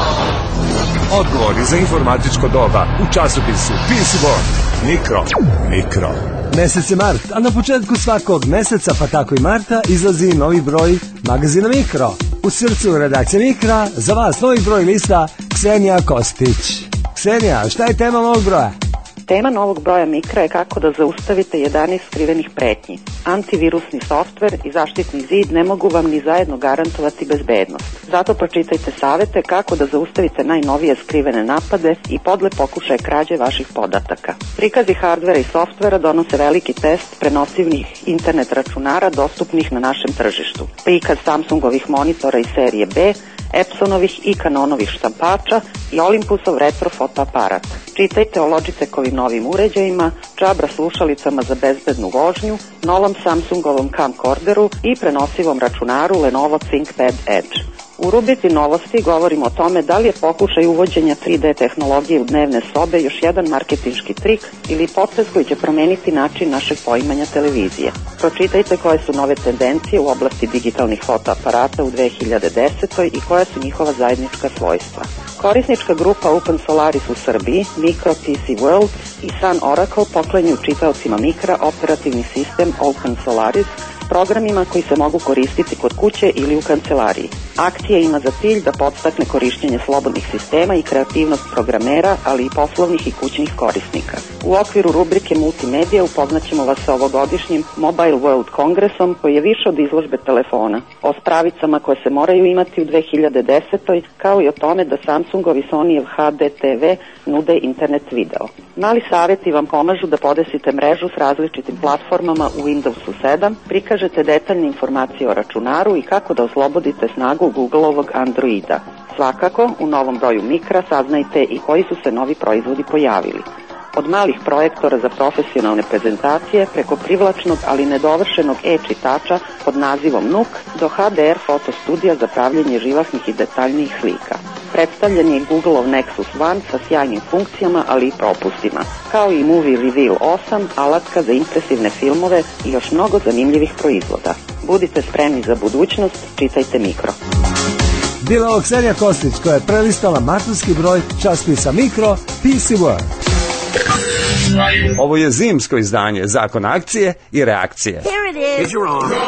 [SPEAKER 3] Odgovori za informatičko doba u časopisu P C World. Mikro. Mikro.
[SPEAKER 6] Mesec je mart, a na početku svakog meseca, pa tako i marta, izlazi novi broj magazina Mikro. U srcu redakcije Mikra, za vas novi broj lista Ksenija Kostić. Ksenija, šta je tema novog broja?
[SPEAKER 14] Tema novog broja Mikra je kako da zaustavite jedanaest skrivenih pretnji. Antivirusni softver i zaštitni zid ne mogu vam ni zajedno garantovati bezbednost. Zato pročitajte savete kako da zaustavite najnovije skrivene napade i podle pokušaje krađe vaših podataka. Prikazi hardvera i softvera donose veliki test prenosivnih internet računara dostupnih na našem tržištu. Prikaz Samsungovih monitora iz serije B, Epsonovih i Canonovih štampača i Olympusov retro fotoaparat. Čitajte o Logitechovim novim uređajima, Jabra slušalicama za bezbednu vožnju, novom Samsungovom camcorderu i prenosivom računaru Lenovo ThinkPad Edge. U rubrici novosti govorimo o tome da li je pokušaj uvođenja tri D tehnologije u dnevne sobe još jedan marketinški trik ili potez koji će promeniti način našeg poimanja televizije. Pročitajte koje su nove tendencije u oblasti digitalnih fotoaparata u dve hiljade desetoj. i koja su njihova zajednička svojstva. Korisnička grupa Open Solaris u Srbiji, Micro P C World i Sun Oracle poklanjaju čitaocima Mikra operativni sistem Open Solaris programima koji se mogu koristiti kod kuće ili u kancelariji. Akcija ima za cilj da podstakne korišćenje slobodnih sistema i kreativnost programera, ali i poslovnih i kućnih korisnika. U okviru rubrike Multimedija upoznaćemo vas sa ovogodišnjim Mobile World Kongresom koji je više od izložbe telefona, o spravicama koje se moraju imati u dve hiljade desetoj. kao i o tome da Samsungov i Sonyjev H D T V nude internet video. Mali savjeti vam pomažu da podesite mrežu s različitim platformama u Windowsu sedam, prikažete detaljne informacije o računaru i kako da oslobodite snagu Googleovog Androida. Svakako, u novom broju Mikra saznajte i koji su se novi proizvodi pojavili. Od malih projektora za profesionalne prezentacije preko privlačnog ali nedovršenog e-čitača pod nazivom Nook do H D R fotostudija za pravljenje živahnih i detaljnijih slika. Predstavljen je Googleov Nexus One sa sjajnim funkcijama, ali i propustima, kao i Movie Reveal osam, alatka za impresivne filmove i još mnogo zanimljivih proizvoda. Budite spremni za budućnost, čitajte Mikro.
[SPEAKER 6] Bila ovo Ksenija Kostić koja je prelistala martovski broj časopisa Mikro P C World. Ovo je zimsko izdanje Zakon akcije i reakcije.
[SPEAKER 15] Here it is. You're on.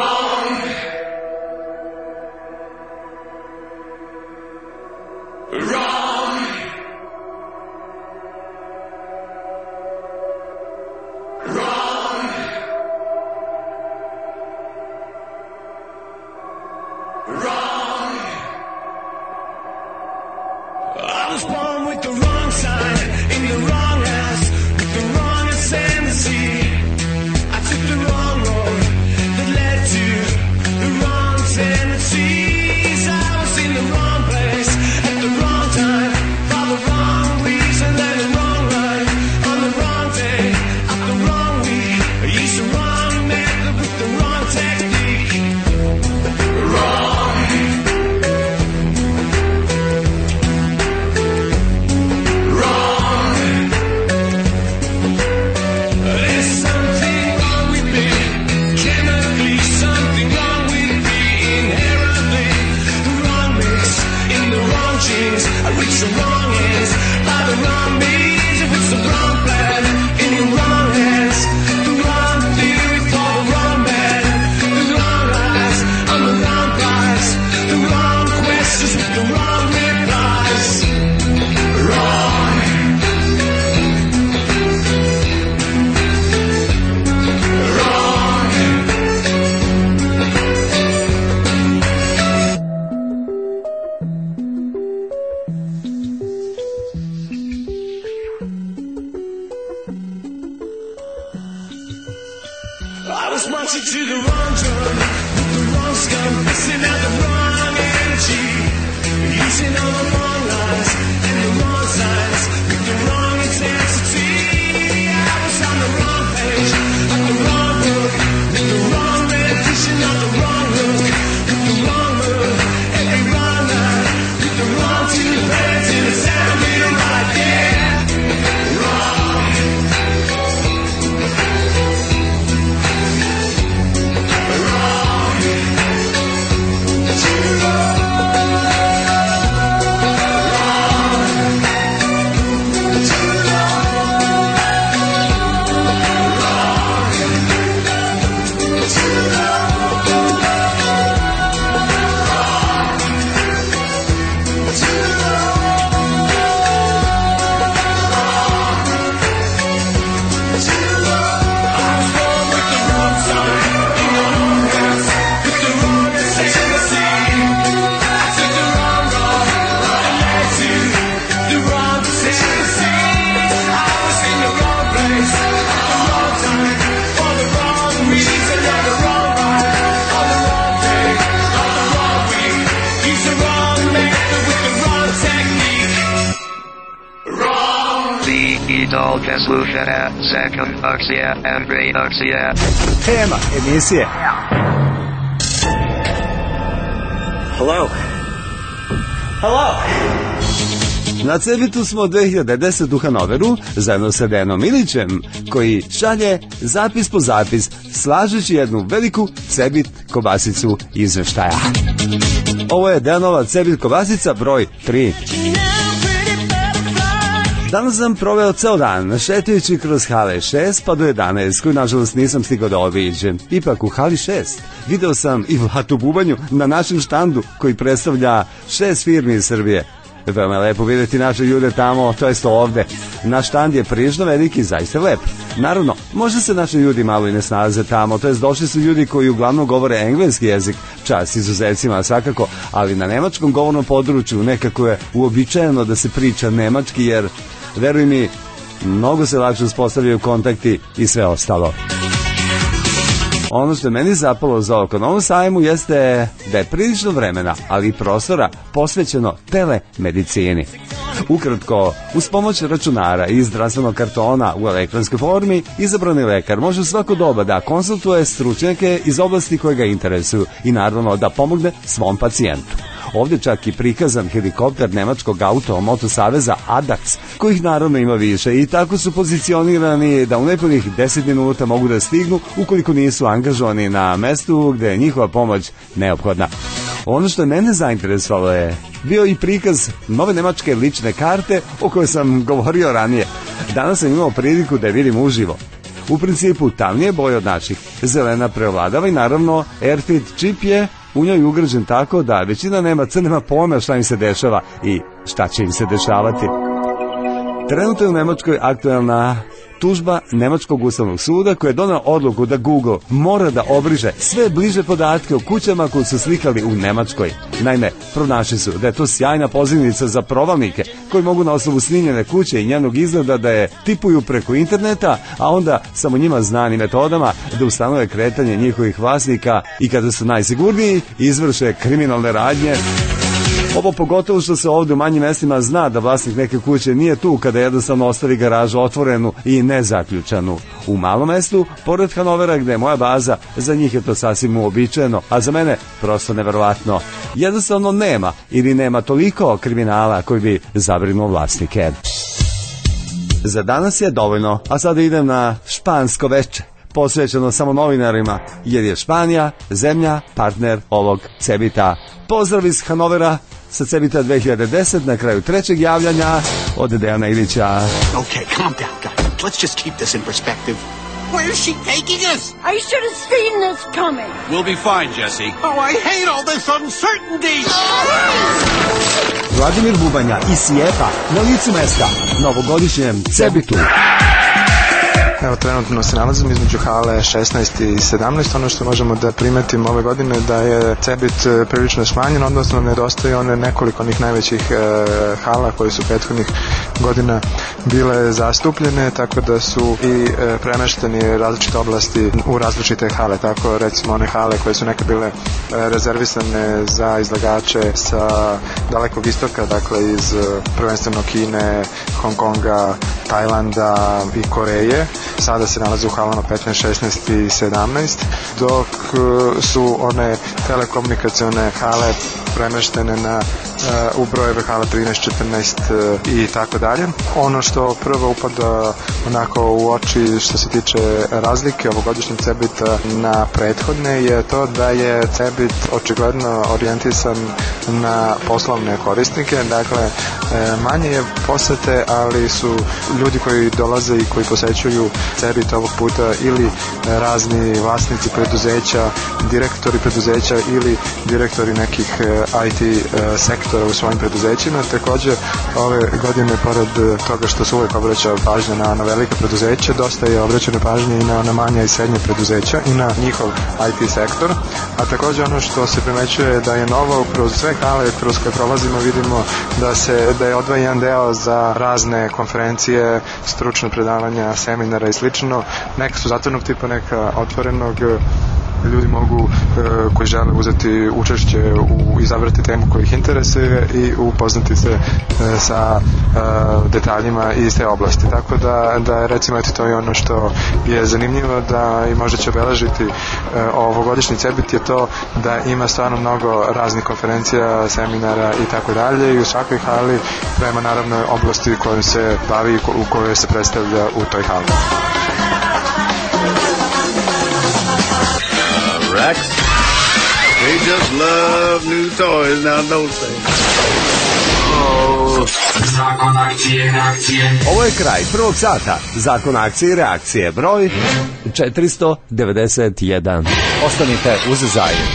[SPEAKER 5] Dolga slušara Zakon akcija and reakcija.
[SPEAKER 6] Tema emisije.
[SPEAKER 15] Hello. Hello.
[SPEAKER 6] Na Cebitu smo dve hiljade desete u Hanoveru zajedno sa Dejanom Milićem, koji šalje zapis po zapis slažući jednu veliku Cebit kobasicu izveštaja. Ovo je Dejanova Cebit kobasica broj tri. Danas sam proveo ceo dan šetajući kroz hale šest pa do jedanaest, koju nažalost nisam stigao da obiđem. Ipak u hali šest video sam i Vlatu Bubanju na našem štandu koji predstavlja šest firmi iz Srbije. Veoma je lepo vidjeti naše ljude tamo, to jest ovde. Naš štand je prilično veliki i zaista lep. Naravno, možda se naši ljudi malo i ne snalaze tamo, to jest došli su ljudi koji uglavnom govore engleski jezik, čast izuzecima svakako, ali na nemačkom govornom području nekako je uobičajeno da se priča nemački, jer, veruj mi, mnogo se lakše uspostavljaju kontakti i sve ostalo. Ono što je meni zapalo za oko na ovom sajmu jeste da je prilično vremena, ali i prostora posvećeno telemedicini. Ukratko, uz pomoć računara i zdravstvenog kartona u elektronskoj formi, izabrani lekar može u svako doba da konsultuje stručnjake iz oblasti koje ga interesuju i naravno da pomogne svom pacijentu. Ovdje čak i prikazan helikopter nemačkog auto-moto saveza Adax, kojih naravno ima više i tako su pozicionirani da u nepunih deset minuta mogu da stignu ukoliko nisu angažovani na mestu gde je njihova pomoć neophodna. Ono što je mene zainteresovalo je bio i prikaz nove nemačke lične karte o kojoj sam govorio ranije. Danas sam imao priliku da je vidim uživo. U principu tamnije boje od naših, zelena preovladava i naravno Airfit čip je u njoj ugrađen tako da većina Nemaca nema pojma šta im se dešava i šta će im se dešavati. Trenutno je u Nemačkoj aktuelna tužba Nemačkog ustavnog suda koji je donao odluku da Google mora da obriše sve bliže podatke o kućama koje su slikali u Nemačkoj. Naime, pronašli su da je to sjajna pozivnica za provalnike koji mogu na osnovu snimljene kuće i njenog izgleda da je tipuju preko interneta, a onda samo njima znanim metodama da ustanove kretanje njihovih vlasnika i kada su najsigurniji izvrše kriminalne radnje. Ovo pogotovo što se ovdje u manjim mestima zna da vlasnik neke kuće nije tu kada jednostavno ostavi garažu otvorenu i nezaključanu. U malom mestu, pored Hanovera gde je moja baza, za njih je to sasvim uobičajeno, a za mene prosto neverovatno. Jednostavno nema ili nema toliko kriminala koji bi zabrinuo vlasnike. Za danas je dovoljno, a sada idem na špansko veče, posvećeno samo novinarima, jer je Španija zemlja partner ovog Cebita. Pozdrav iz Hanovera sa Cebita dve hiljade deset na kraju trećeg javljanja od Dejana Ilića.
[SPEAKER 16] Okay, calm down, guys. Let's just keep this in perspective. Where is she taking us?
[SPEAKER 17] I should have seen this coming.
[SPEAKER 16] We'll be fine, Jesse. Oh, I hate all this uncertainty.
[SPEAKER 6] Vladimir Bubanja i Sijepa na licu mesta novogodišnjem Cebitu.
[SPEAKER 8] Evo, trenutno se nalazimo između hale šesnaest i sedamnaest. Ono što možemo da primetimo ove godine da je Cebit prilično smanjen, odnosno nedostaje one nekoliko onih najvećih e, hala koje su prethodnih godina bile zastupljene, tako da su i e, premešteni različite oblasti u različite hale. Tako recimo one hale koje su neka bile e, rezervisane za izlagače sa dalekog istoka, dakle iz e, prvenstveno Kine, Hong Konga, Tajlanda i Koreje, sada se nalaze u halama petnaest, šesnaest i sedamnaest, dok su one telekomunikacione hale premeštene na uh, u brojeve hala trinaest, četrnaest uh, i tako dalje. Ono što prvo upada onako u oči što se tiče razlike ovogodišnjeg Cebita na prethodne je to da je Cebit očigledno orijentisan na poslovne korisnike, dakle uh, manje je posete, ali su ljudi koji dolaze i koji posećuju Cebit ovog puta ili razni vlasnici preduzeća, direktori preduzeća ili direktori nekih I T sektora u svojim preduzećima. Također ove godine, pored toga što se uvijek obraća pažnja na, na velike preduzeće, dosta je obraćane pažnje i na, na manja i srednje preduzeća i na njihov I T sektor. A također ono što se primećuje da je novo kroz sve hale kroz koje prolazimo, vidimo da se da je odvojen deo za razne konferencije, stručne predavanja, seminara i slično. Neka su zatvorenog tipa, neka otvorenog. Ljudi mogu, koji žele uzeti učešće u izabrati temu koja ih interesuje i upoznati se sa detaljima iz te oblasti. Tako da, da recimo eto, to je ono što je zanimljivo da i možda će obeležiti ovogodišnji Cebit je to da ima stvarno mnogo raznih konferencija, seminara i tako dalje i u svakoj hali prema naravno oblasti kojom se bavi, u kojoj se predstavlja u toj hali.
[SPEAKER 18] Rex. They just love new toys now, don't they? Oh.
[SPEAKER 19] Zakon akcije i reakcije.
[SPEAKER 6] Ovo je kraj prvog sata. Zakon akcije i reakcije. Broj četiristo devedeset jedan. Ostanite uz Zajed.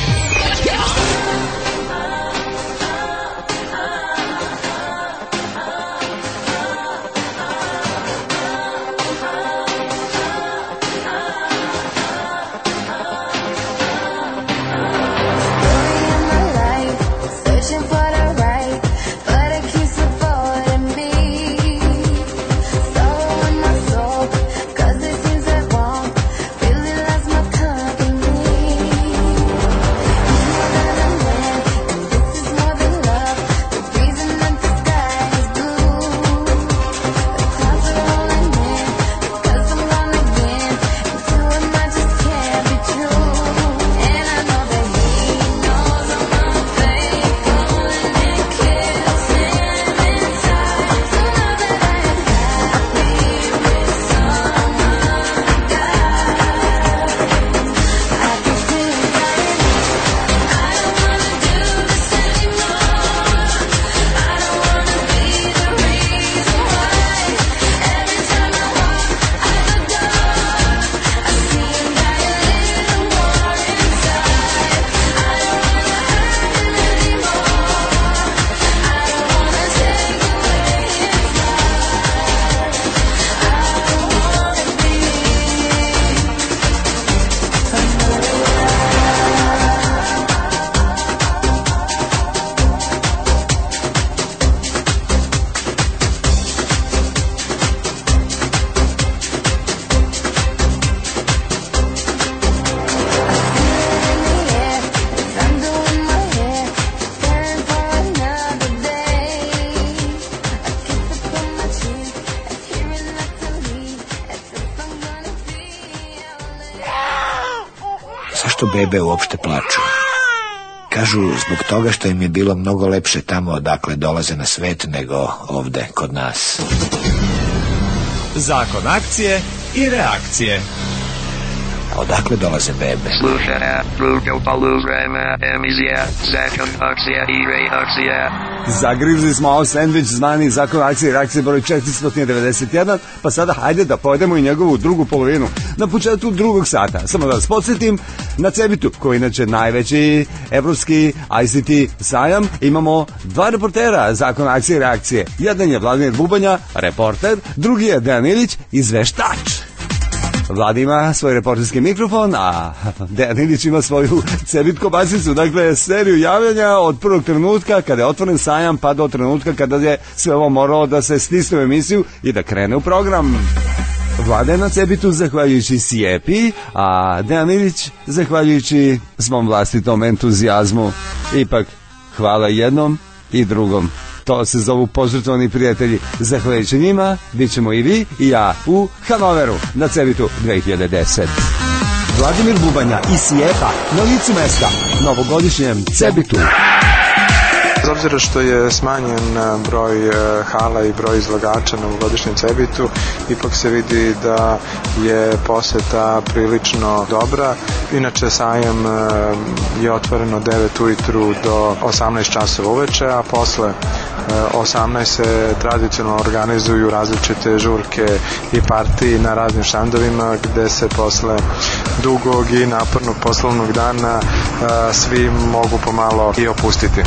[SPEAKER 2] zašto bebe uopšte plaču? Kažu zbog toga što im je bilo mnogo lepše tamo odakle dolaze na svet nego ovde kod nas.
[SPEAKER 20] Zakon akcije i reakcije.
[SPEAKER 2] Odakle dolaze bebe?
[SPEAKER 5] Slušajte drugo poluvreme emisija Zakon akcija i reakcija.
[SPEAKER 6] Zagrizli smo ovo sandvič zvani Zakon akcije i reakcije broj četiristo devedeset jedan, pa sada hajde da pojedemo i njegovu drugu polovinu na početku drugog sata. Samo da vas podsjetim, na Cebitu, koji je inače najveći evropski I C T sajam, imamo dva reportera Zakon akcije i reakcije. Jedan je Vladimir Bubanja, reporter, drugi je Dejan Ilić, izveštač. Vlada ima svoj reporterski mikrofon, a Dejan Ilić ima svoju Cebit kobasicu, dakle seriju javljanja od prvog trenutka kada je otvoren sajam pa do trenutka kada je sve ovo moralo da se stisne u emisiju i da krene u program. Vlada je na Cebitu zahvaljujući Sijepi, a Dejan Ilić zahvaljujući svom vlastitom entuzijazmu. Ipak, hvala jednom i drugom. To se zovu požrtvovani prijatelji. Zahvaljujući njima, bit ćemo i vi i ja u Hanoveru na Cebitu dve hiljade deset. Vladimir Bubanja i Sijepa na licu mesta, novogodišnjem Cebitu.
[SPEAKER 8] Bez obzira što je smanjen broj hala i broj izlagača na novogodišnjem Cebitu, ipak se vidi da je poseta prilično dobra. Inače, sajam je otvoren od devet ujutru do osamnaest časova uveče, a posle osamnaest se tradicionalno organizuju različite žurke i partije na raznim štandovima gde se posle dugog i napornog poslovnog dana svi mogu pomalo i opustiti.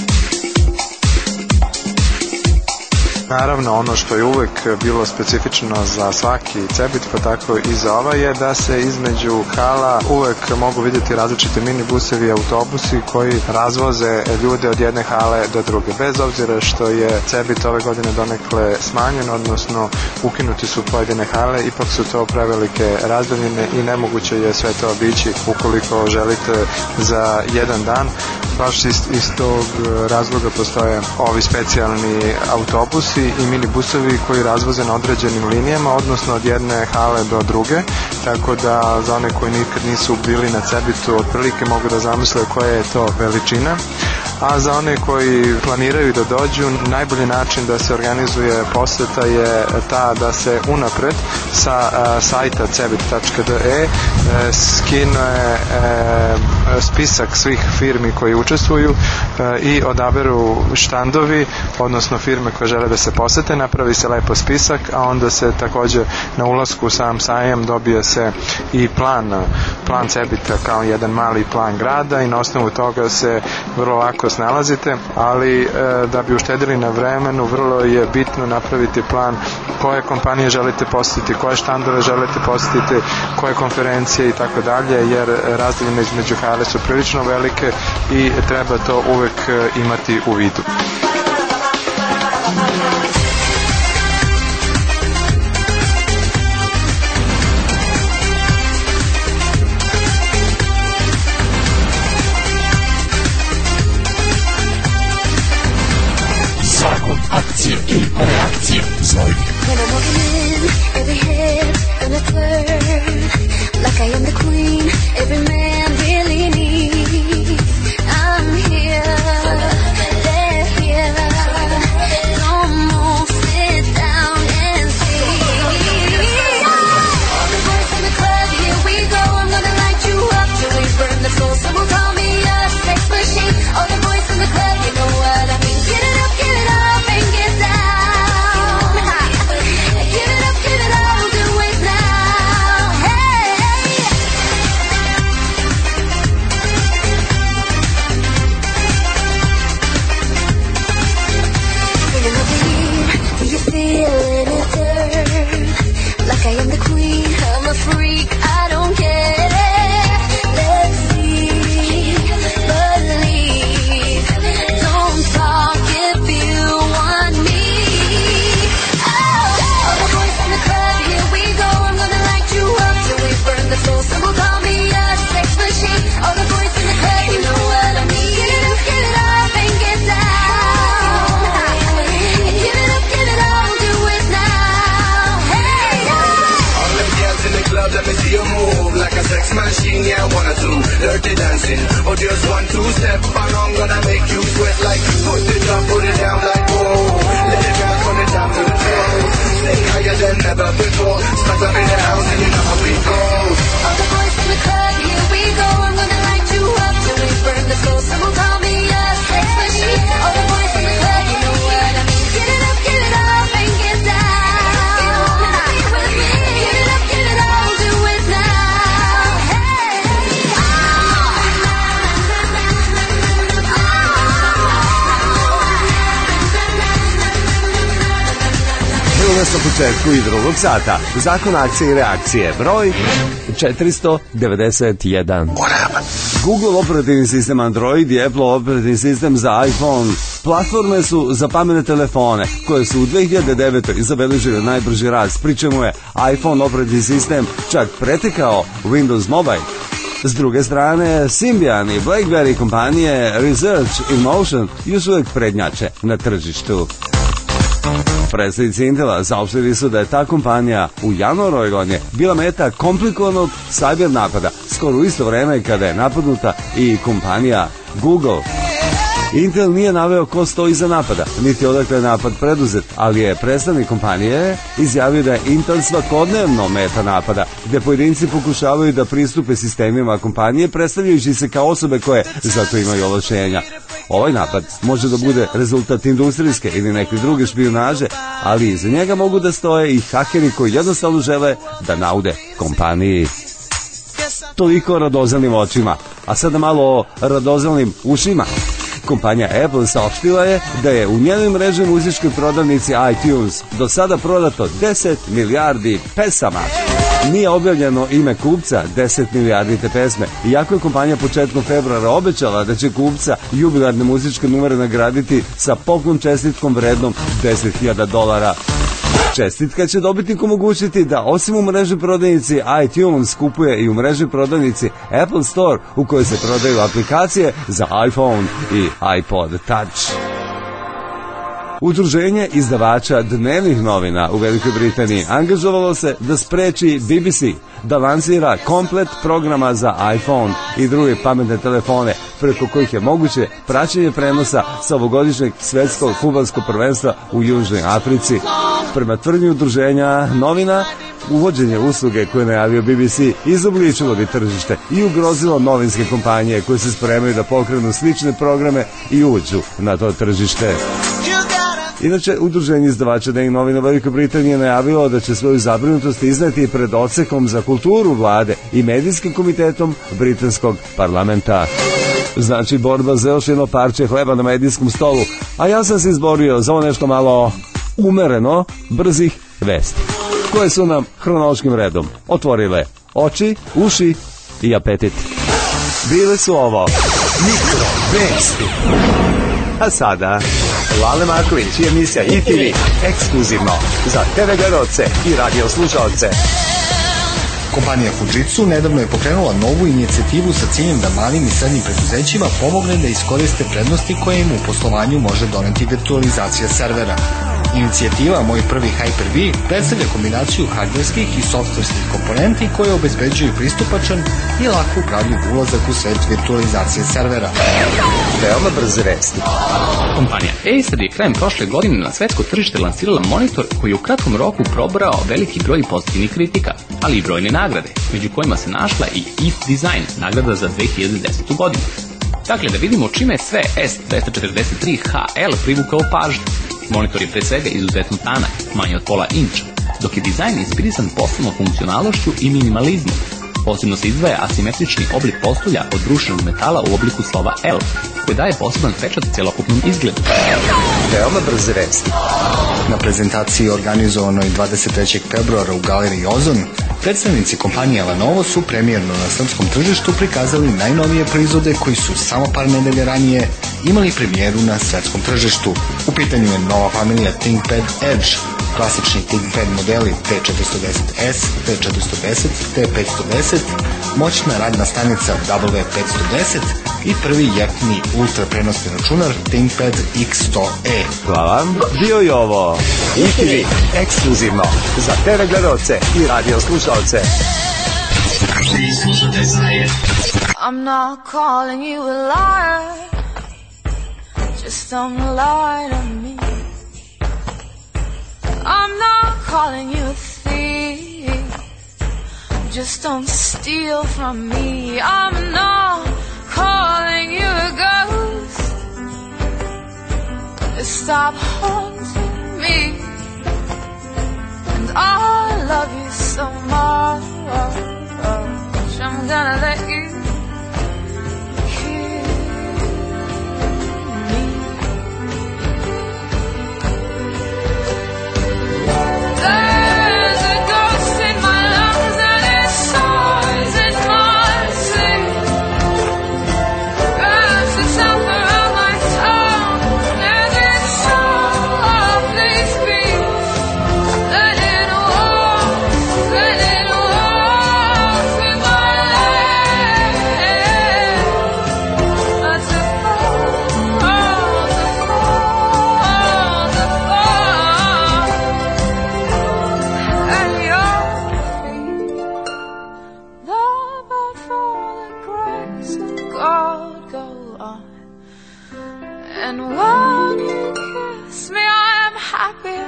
[SPEAKER 8] Naravno, ono što je uvek bilo specifično za svaki Cebit, pa tako i za ovaj, je da se između hala uvek mogu vidjeti različite minibusevi i autobusi koji razvoze ljude od jedne hale do druge. Bez obzira što je Cebit ove godine donekle smanjen, odnosno ukinuti su pojedine hale, ipak su to prevelike razdaljine i nemoguće je sve to obići ukoliko želite za jedan dan. Baš iz, iz tog razloga postoje ovi specijalni autobusi i minibusovi koji razvoze na određenim linijama, odnosno od jedne hale do druge, tako da za one koji nikad nisu bili na Cebitu otprilike mogu da zamisle koja je to veličina. A za one koji planiraju da dođu, najbolji način da se organizuje poseta je ta da se unapred sa a, sajta cebit tačka de e skine e, spisak svih firmi koji učestvuju e, i odaberu štandovi, odnosno firme koje žele da se posete, napravi se lepo spisak, a onda se takođe na ulasku u sam sajam dobije se i plan, plan Cebita kao jedan mali plan grada i na osnovu toga se vrlo lako snalazite, ali e, da bi uštedili na vremenu, vrlo je bitno napraviti plan koje kompanije želite posetiti, koje štandove želite posetiti, koje konferencije i tako dalje, jer razdaljine između hale su prilično velike i treba to uvek imati u vidu.
[SPEAKER 20] Akcije i reakcije. Zajk.
[SPEAKER 12] When I'm walking in, every head's gonna turn. Like I am the queen, every man really needs. I'm here, they're here. Don't move, sit down and see. All the boys in the club, here we go. I'm gonna light you up till we burn the floor. Someone call me a sex machine. All the boys in the club, you know what I mean. Get it up, get it up and get down. Give it up, give it all, do it now. Hey. Feeling the beat, do you feel it turn? Like I am the queen, I'm a freak, I don't care. Let's see, believe. Don't talk if you want me. Oh, all the boys in the club, here we go. I'm gonna light you up till we burn the floor. Some will call me a sex machine. All the boys in the club, you know what I mean. Get it up, get it up and get down. Give it up, give it all, do
[SPEAKER 6] nas na početku i drugog sata. Zakon akcije i reakcije, broj četiristo devedeset jedan. Google operativni sistem Android i Apple operativni sistem za iPhone platforme su za pametne telefone koje su u dve hiljade devete. zabeležile najbrži rast, pri čemu je iPhone operativni sistem čak pretekao Windows Mobile. S druge strane, Symbian i BlackBerry kompanije Research in Motion još uvijek prednjače na tržištu. Predstavnici Intela saopštili su da je ta kompanija u januaru ove godine bila meta komplikovanog cyber napada, skoro u isto vreme kada je napadnuta i kompanija Google. Intel nije naveo ko stoji iza napada, niti odakle je napad preduzet, ali je predstavnik kompanije izjavio da je Intel svakodnevno meta napada, gde pojedinci pokušavaju da pristupe sistemima kompanije predstavljajući se kao osobe koje zato imaju ovlašćenja. Ovaj napad može da bude rezultat industrijske ili neke druge špijunaže, ali iza njega mogu da stoje i hakeri koji jednostavno žele da naude kompaniji. Toliko o radozelnim očima, a sada malo o radozelnim ušima. Kompanija Apple saopštila je da je u njenoj mreži muzičkoj prodavnici iTunes do sada prodato deset milijardi pesama. Nije objavljeno ime kupca deset milijardi te pesme, iako je kompanija početkom februara obećala da će kupca jubilarne muzičke numere nagraditi sa poklon čestitkom vrednom deset hiljada dolara. Čestitka će dobitniku omogućiti da osim u mreži prodavnici iTunes kupuje i u mreži prodavnici Apple Store u kojoj se prodaju aplikacije za iPhone i iPod Touch. Udruženje izdavača dnevnih novina u Velikoj Britaniji angažovalo se da spreči B B C da lansira komplet programa za iPhone i druge pametne telefone preko kojih je moguće praćenje prenosa sa ovogodišnjeg svetskog fudbalskog prvenstva u Južnoj Africi. Prema tvrdnji udruženja novina, uvođenje usluge koje je najavio B B C izobličilo bi tržište i ugrozilo novinske kompanije koje se spremaju da pokrenu slične programe i uđu na to tržište. Inače, udruženje izdavača dnevnih novina Velike Britanije najavilo da će svoju zabrinutost izneti pred odsekom za kulturu vlade i medijskim komitetom britanskog parlamenta. Znači, borba za još jedno parče hleba na medijskom stolu, a ja sam se izborio za ovo nešto malo umereno brzih vesti, koje su nam hronološkim redom otvorile oči, uši i apetit. Bile su ovo Mikro vesti. A sada Lale Marković i emisija I T V ekskluzivno za te ve gledaoce i radio slušaoce.
[SPEAKER 10] Kompanija Fujitsu nedavno je pokrenula novu inicijativu sa ciljem da malim i srednjim preduzećima pomogne da iskoriste prednosti koje im u poslovanju može doneti virtualizacija servera. Inicijativa Moj prvi Hyper-V predstavlja kombinaciju hardverskih i softverskih komponenti koje obezbeđuju pristupačan i lako upravljiv ulazak u svet virtualizacije servera.
[SPEAKER 6] Veoma brze vesti.
[SPEAKER 21] Kompanija Acer je krajem prošle godine na svetsko tržište lansirala monitor koji je u kratkom roku probrao veliki broj pozitivnih kritika, ali i brojne nagrade, među kojima se našla i I F Design, nagrada za dve hiljade desetu godinu. Dakle, da vidimo čime je sve S dvesta četrdeset tri H L privukao pažnju. Monitor je pre svega izuzetno tanak, manje od pola inča, dok je dizajn inspirisan posebnom funkcionalnošću i minimalizmom. Posebno se izdvaja asimetrični oblik postolja od brušenog metala u obliku slova L, koji daje poseban pečat celokupnom izgledu.
[SPEAKER 6] Veoma brze vesti.
[SPEAKER 10] Na prezentaciji organizovanoj dvadeset trećeg februara u galeriji Ozon, predstavnici kompanije Lenovo su premijerno na srpskom tržištu prikazali najnovije proizvode koji su samo par nedelje ranije imali premijeru na svetskom tržištu. U pitanju je nova familija ThinkPad Edge, klasični ThinkPad modeli T četiristo deset S, T četiristo deset, T petsto deset, moćna radna stanica W petsto deset i prvi jeftini ultra prenosni računar ThinkPad X sto E.
[SPEAKER 6] Hvala. Bio je ovo I T V ekskluzivno za te ve gledaoce i radio slušaoce.
[SPEAKER 12] I'm not calling you a liar, just don't lie to me. I'm not calling you a thief, just don't steal from me. I'm not calling you a ghost, stop haunting me. And I love you so much, I'm gonna let you kill me.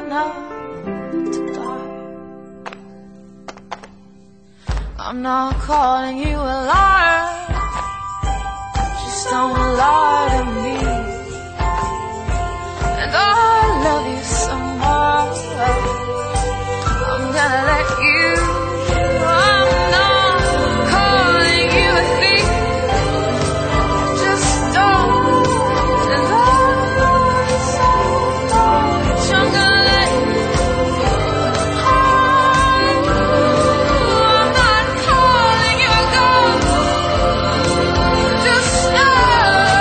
[SPEAKER 12] enough to die. I'm not calling you a liar, just don't lie to me. And I love you so much, I'm gonna let you. I'm not calling you a thief, just don't. And I love you so much, I'm gonna let you. I'm not calling you a ghost, just stop.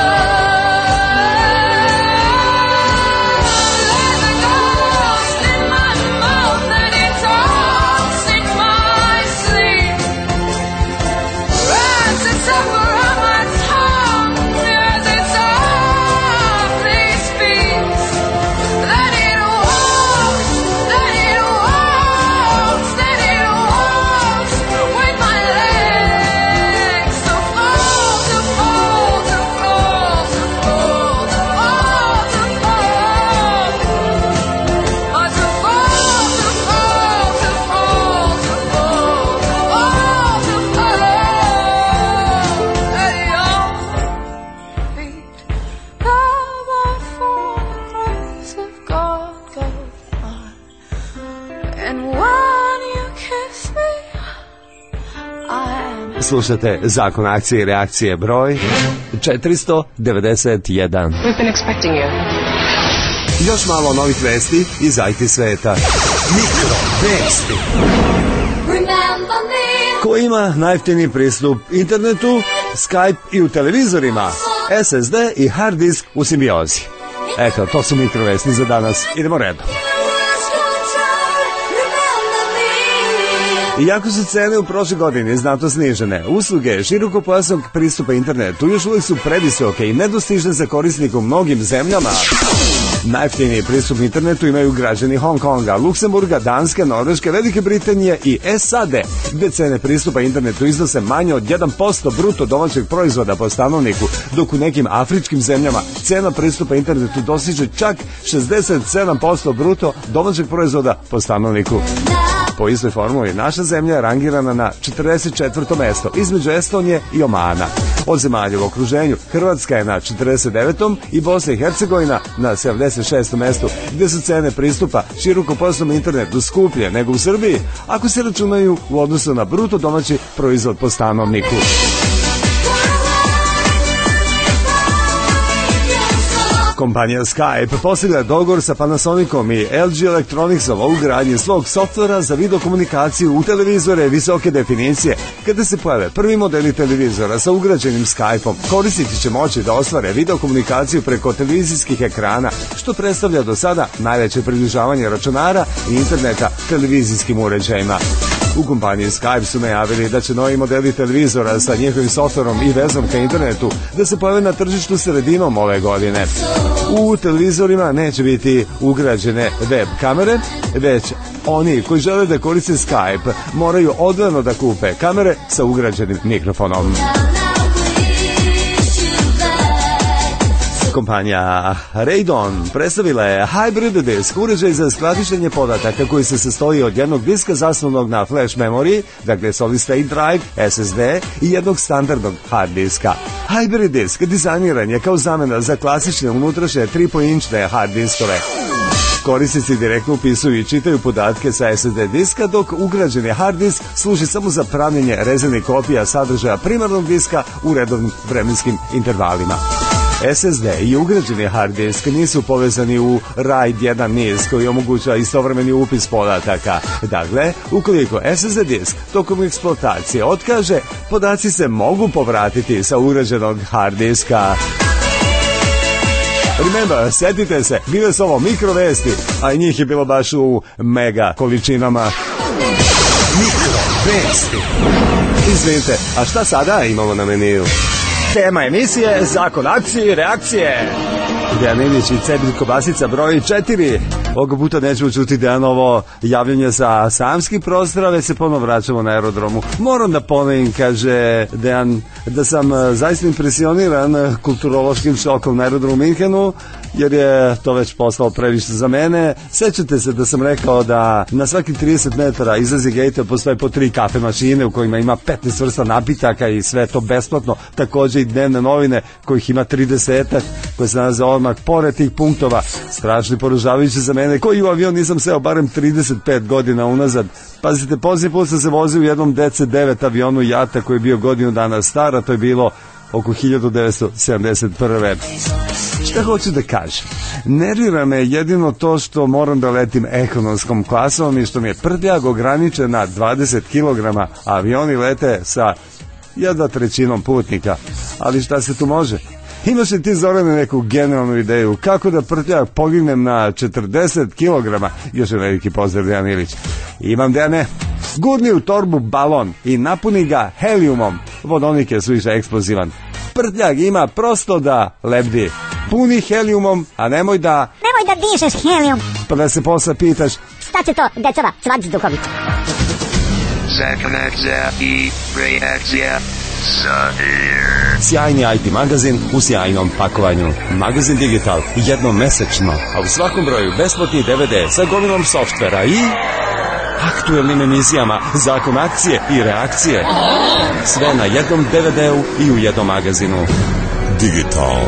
[SPEAKER 6] Slušate Zakon akcije i reakcije broj četiristo devedeset jedan.
[SPEAKER 4] We've been expecting you.
[SPEAKER 6] Još malo novih vesti iz I T sveta. Mikro vesti. Ko ima najjeftiniji pristup internetu, Skype i u televizorima, S S D i hard disk u simbiozi. Eto, to su mikro vesti za danas. Idemo redom. Iako su cene u prošle godini znatno snižene, usluge širokopojasnog pristupa internetu još uvijek su previsoke i nedostižne za korisnike u mnogim zemljama. Najjeftiniji pristup internetu imaju građani Hong Konga, Luksemburga, Danske, Norveške, Velike Britanije i S A D, gde cene pristupa internetu iznose manje od jedan posto bruto domaćeg proizvoda po stanovniku, dok u nekim afričkim zemljama cena pristupa internetu dosiže čak šezdeset sedam posto bruto domaćeg proizvoda po stanovniku. Po istoj formuli, naša zemlja je rangirana na četrdeset četvrto mesto između Estonije i Omana. Od zemalja u okruženju, Hrvatska je na četrdeset devetom i Bosna i Hercegovina na sedamdeset šestom mestu, gde su cene pristupa širokopojasnom internetu skuplje nego u Srbiji, ako se računaju u odnosu na bruto domaći proizvod po stanovniku. Kompanija Skype postigla je dogovor sa Panasonicom i L G Electronicsom o ugradnji svog softvera za videokomunikaciju u televizore visoke definicije. Kada se pojave prvi modeli televizora sa ugrađenim Skype-om, korisnici će moći da ostvare videokomunikaciju preko televizijskih ekrana, što predstavlja do sada najveće približavanje računara i interneta televizijskim uređajima. U kompaniji Skype su najavili da će novi modeli televizora sa njihovim softverom i vezom ka internetu da se pojave na tržištu sredinom ove godine. U televizorima neće biti ugrađene web kamere, već oni koji žele da koriste Skype moraju odvojeno da kupe kamere sa ugrađenim mikrofonom. Kompanija Raydon predstavila je Hybrid disk, uređaj za skladištenje podataka koji se sastoji od jednog diska zasnovnog na flash memory, dakle solid state drive, S S D i jednog standardnog hard diska. Hybrid disk dizajniran je kao zamena za klasične unutrašnje tri i po inčne hard diskove. Korisnici direktno upisuju i čitaju podatke sa S S D diska, dok ugrađeni hard disk služi samo za pravljenje rezervnih kopija sadržaja primarnog diska u redovnim vremenskim intervalima. S S D i ugrađeni hard disk nisu povezani u RAID jedan niz koji omogućava istovremeni upis podataka. Dakle, ukoliko S S D disk tokom eksploatacije otkaže, podaci se mogu povratiti sa ugrađenog hard diska. Remember, setite se, bile su ovo mikrovesti, a i njih je bilo baš u mega količinama. Mikrovesti. Izvinite, a šta sada imamo na meniju?
[SPEAKER 1] Tema emisije Zakon akcije i reakcije.
[SPEAKER 6] Dejan Ilić i Cedric Kobasica broj četiri. Ovoga puta nećemo čuti Dejanovo javljanje sa samskih prostora, već se ponovno vraćamo na aerodromu. Moram da ponovim, kaže Dejan, da sam zaista impresioniran kulturološkim šokom na aerodromu Minhenu, jer je to već postalo previše za mene. Sećate se da sam rekao da na svaki trideset metara izlazi gejta postoje po tri kafe mašine u kojima ima petnaest vrsta napitaka i sve to besplatno, takođe i dnevne novine kojih ima trideset koje se nalaze odmah pored tih punktova. Strašno i poražavajuće za mene koji u avion nisam seo barem trideset pet godina unazad. Pazite, posljednji put sam se vozio u jednom D C devet avionu Jata koji je bio godinu dana star, a to je bilo oko hiljadu devetsto sedamdeset prve. Šta hoću da kažem? Nervira me jedino to što moram da letim ekonomskom klasom i što mi je prtljag ograničen na dvadeset kilograma, a avioni lete sa jedva trećinom putnika. Ali šta se tu može? Imaš li ti, Zorane, neku generalnu ideju kako da prtljag pogignem na četrdeset kilograma? Još je veliki pozdrav, Dejan Ilić. Imam, Dejane. Gurni u torbu balon i napuni ga helijumom. Vodonik je suviše eksplozivan. Prtljag ima prosto da lebdi. Puni helijumom, a nemoj da...
[SPEAKER 4] Nemoj da dišeš helijum.
[SPEAKER 6] Pa da se posle pitaš...
[SPEAKER 4] Šta će to, decova, cvakzduhović?
[SPEAKER 5] Zakonakcija i reakcija.
[SPEAKER 6] Sjajni I T magazin u sjajnom pakovanju. Magazin Digital, jednom mesečno, a u svakom broju besplatni D V D sa gomilom softvera i aktuelnim emisijama, zakon akcije i reakcije. Sve na jednom D V D-u i u jednom magazinu. Digital.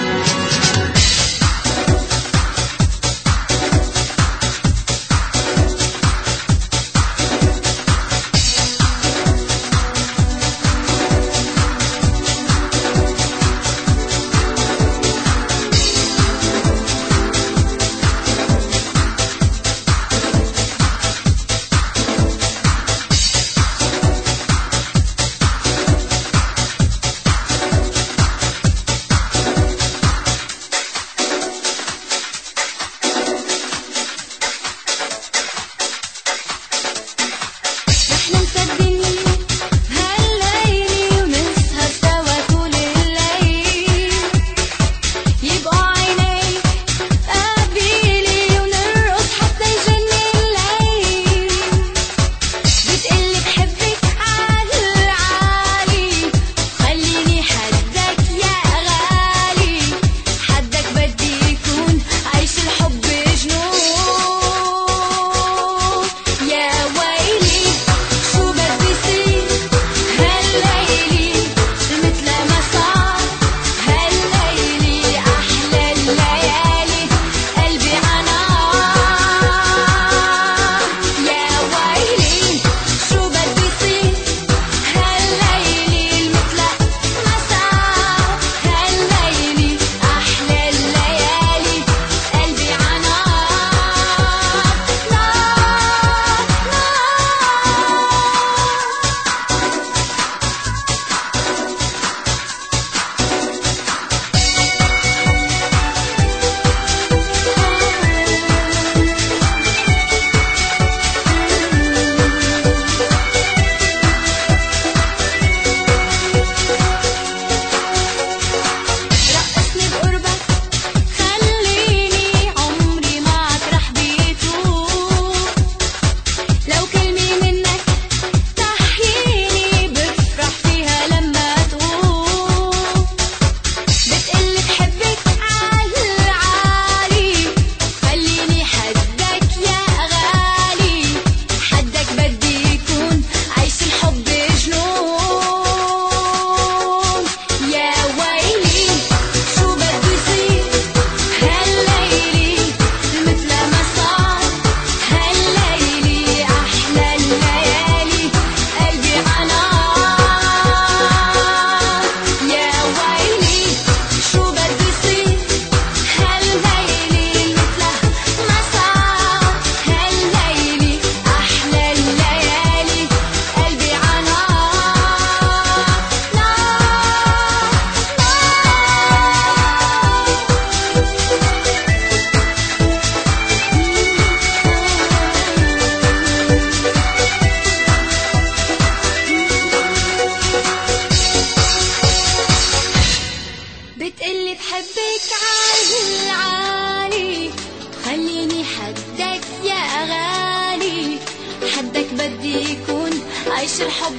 [SPEAKER 12] عيش الحب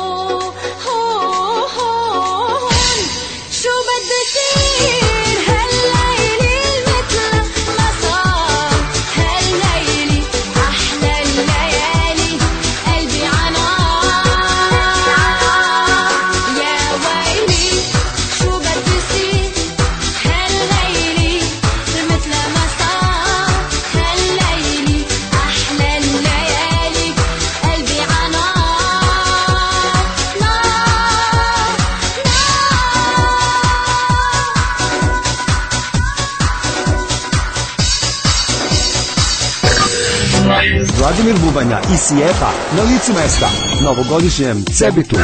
[SPEAKER 12] جنون شو بده يصير هلا
[SPEAKER 6] Vladimir Bubanja i Sijepa na licu mesta, novogodišnjem Cebitu.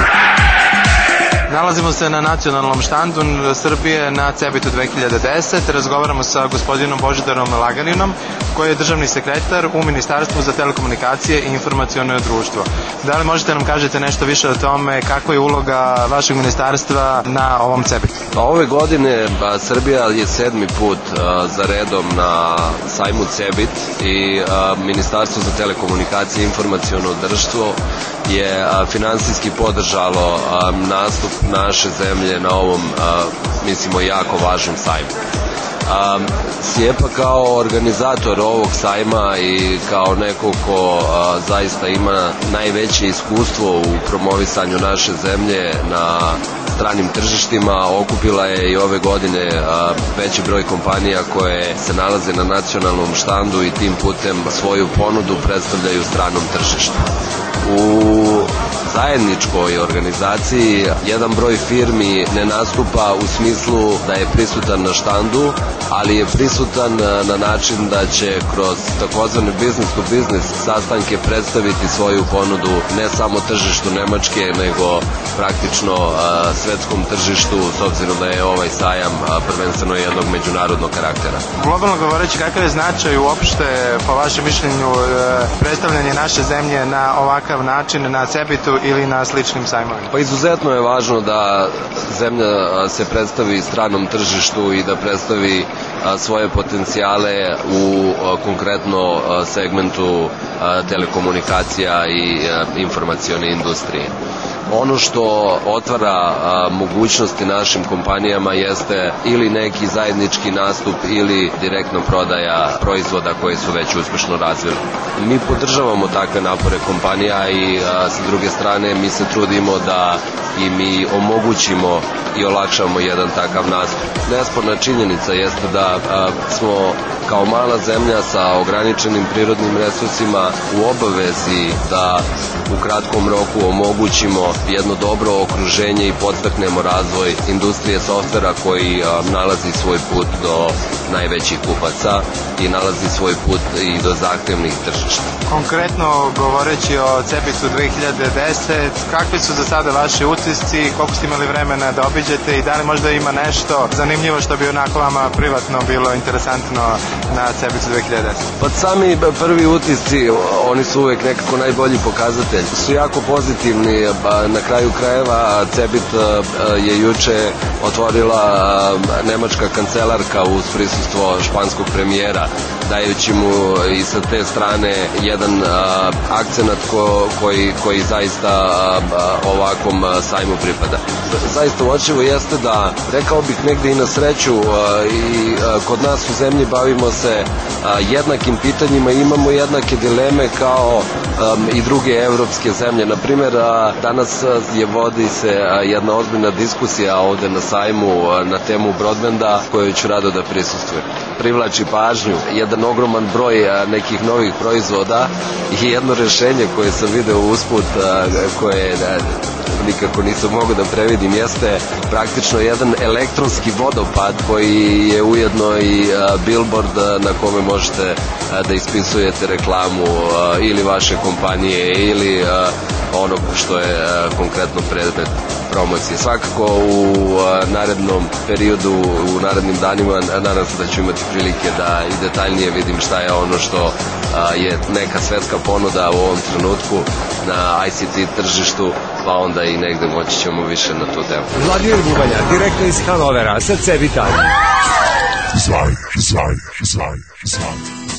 [SPEAKER 8] Nalazimo se na nacionalnom štandu Srbije na Cebitu dve hiljade deset. Razgovaramo sa gospodinom Božidarom Laganinom, koji je državni sekretar u Ministarstvu za telekomunikacije i informaciono društvo. Da li možete nam kažete nešto više o tome kakva je uloga vašeg ministarstva na ovom Cebitu?
[SPEAKER 7] Pa ove godine ba, Srbija je sedmi put a, za redom na sajmu Cebit i a, Ministarstvo za telekomunikacije i informaciono društvo je a, finansijski podržalo a, nastup naše zemlje na ovom, a, mislimo, jako važnom sajmu. A, Sijepa kao organizator ovog sajma i kao neko ko a, zaista ima najveće iskustvo u promovisanju naše zemlje na stranim tržištima, okupila je i ove godine a, veći broj kompanija koje se nalaze na nacionalnom štandu i tim putem svoju ponudu predstavljaju stranom tržištu. U zajedničkoj organizaciji jedan broj firmi ne nastupa u smislu da je prisutan na štandu, ali je prisutan na način da će kroz takozvane business to business sastanke predstaviti svoju ponudu ne samo tržištu Nemačke, nego praktično a, svetskom tržištu, s obzirom da je ovaj sajam a, prvenstveno jednog međunarodnog karaktera.
[SPEAKER 8] Globalno govoreći, kakav je značaj uopšte, po vašem mišljenju, predstavljanje naše zemlje na ovakav način, na Cebitu ili na sličnim sajmovima?
[SPEAKER 7] Pa izuzetno je važno da zemlja se predstavi stranom tržištu i da predstavi svoje potencijale u konkretno segmentu telekomunikacija i informacione industrije. Ono što otvara a, mogućnosti našim kompanijama jeste ili neki zajednički nastup ili direktna prodaja proizvoda koje su već uspešno razvili. Mi podržavamo takve napore kompanija i a, sa druge strane mi se trudimo da i mi omogućimo i olakšamo jedan takav nastup. Nesporna činjenica jeste da a, smo kao mala zemlja sa ograničenim prirodnim resursima u obavezi da u kratkom roku omogućimo jedno dobro okruženje i podstaknemo razvoj industrije softvera koji a, nalazi svoj put do najvećih kupaca i nalazi svoj put i do zahtevnih tržišta.
[SPEAKER 8] Konkretno govoreći o Cebitu dve hiljade deset, kakvi su za sada vaši utisci, koliko ste imali vremena da obiđete i da li možda ima nešto zanimljivo što bi onako vama privatno bilo interesantno na Cebitu dve hiljade deset?
[SPEAKER 7] Pa sami prvi utisci, oni su uvek nekako najbolji pokazatelj. Su jako pozitivni, na kraju krajeva Cebit je juče otvorila nemačka kancelarka uz prisustvo španskog premijera, dajući mu i sa te strane jedan a, akcenat ko, koji, koji zaista a, a, ovakvom a, sajmu pripada. Zaista uočivo jeste da, rekao bih negde i na sreću, a, i a, kod nas u zemlji bavimo se a, jednakim pitanjima, imamo jednake dileme kao a, i druge evropske zemlje. Naprimer, a, danas je vodi se a, jedna ozbiljna diskusija ovde na sajmu a, na temu broadbanda, koju ću rado da prisustvujem. Privlači pažnju jedan ogroman broj a, nekih novih proizvoda i jedno rešenje koje sam video usput a, koje a, nikako nisam mogu da previdim jeste praktično jedan elektronski vodopad koji je ujedno i a, billboard a, na kome možete a, da ispisujete reklamu a, ili vaše kompanije ili a, onog što je a, konkretno predmet promocije. Svakako u a, narednom periodu, u narednim danima nadam se da ću imati prilike da i detaljnije vidim šta je ono što a, je neka svetska ponuda u ovom trenutku na I C T tržištu, pa onda i negde moći ćemo više na tu temu.
[SPEAKER 6] Vladimir Bubanja, direktno iz Hanovera, sa Cebita.
[SPEAKER 20] Zvaj, zvaj, zvaj, zvaj.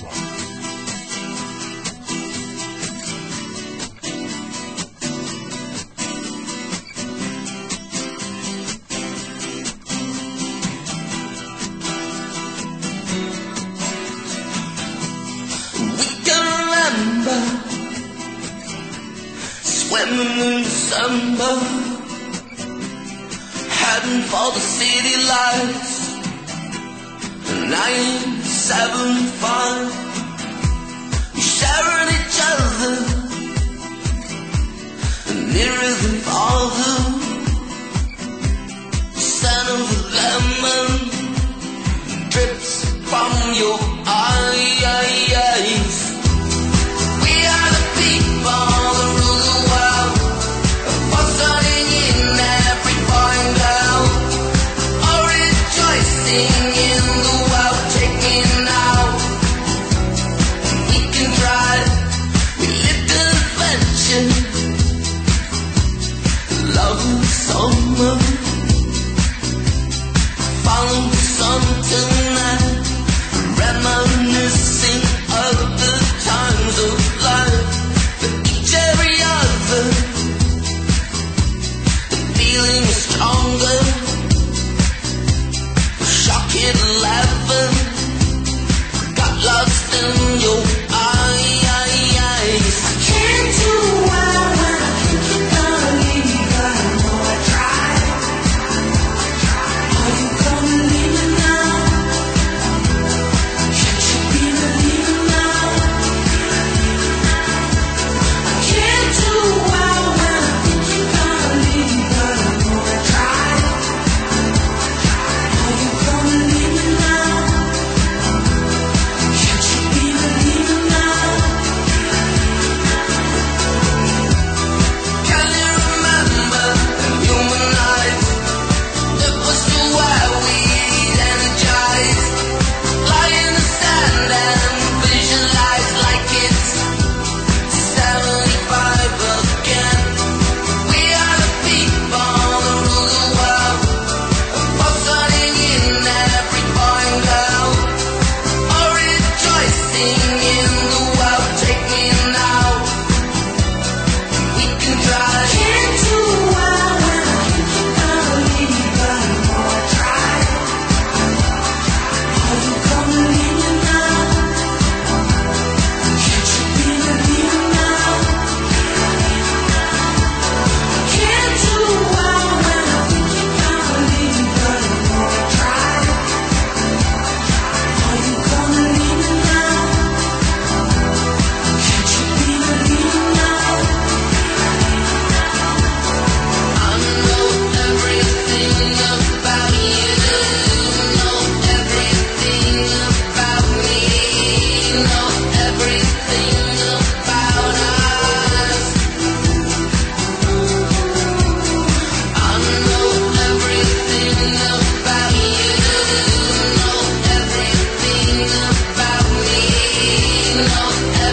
[SPEAKER 12] Swimming in December, heading for the city lights. Nine, seven, five, sharing each other, nearer than farther. Scent of lemon drips from your eyes.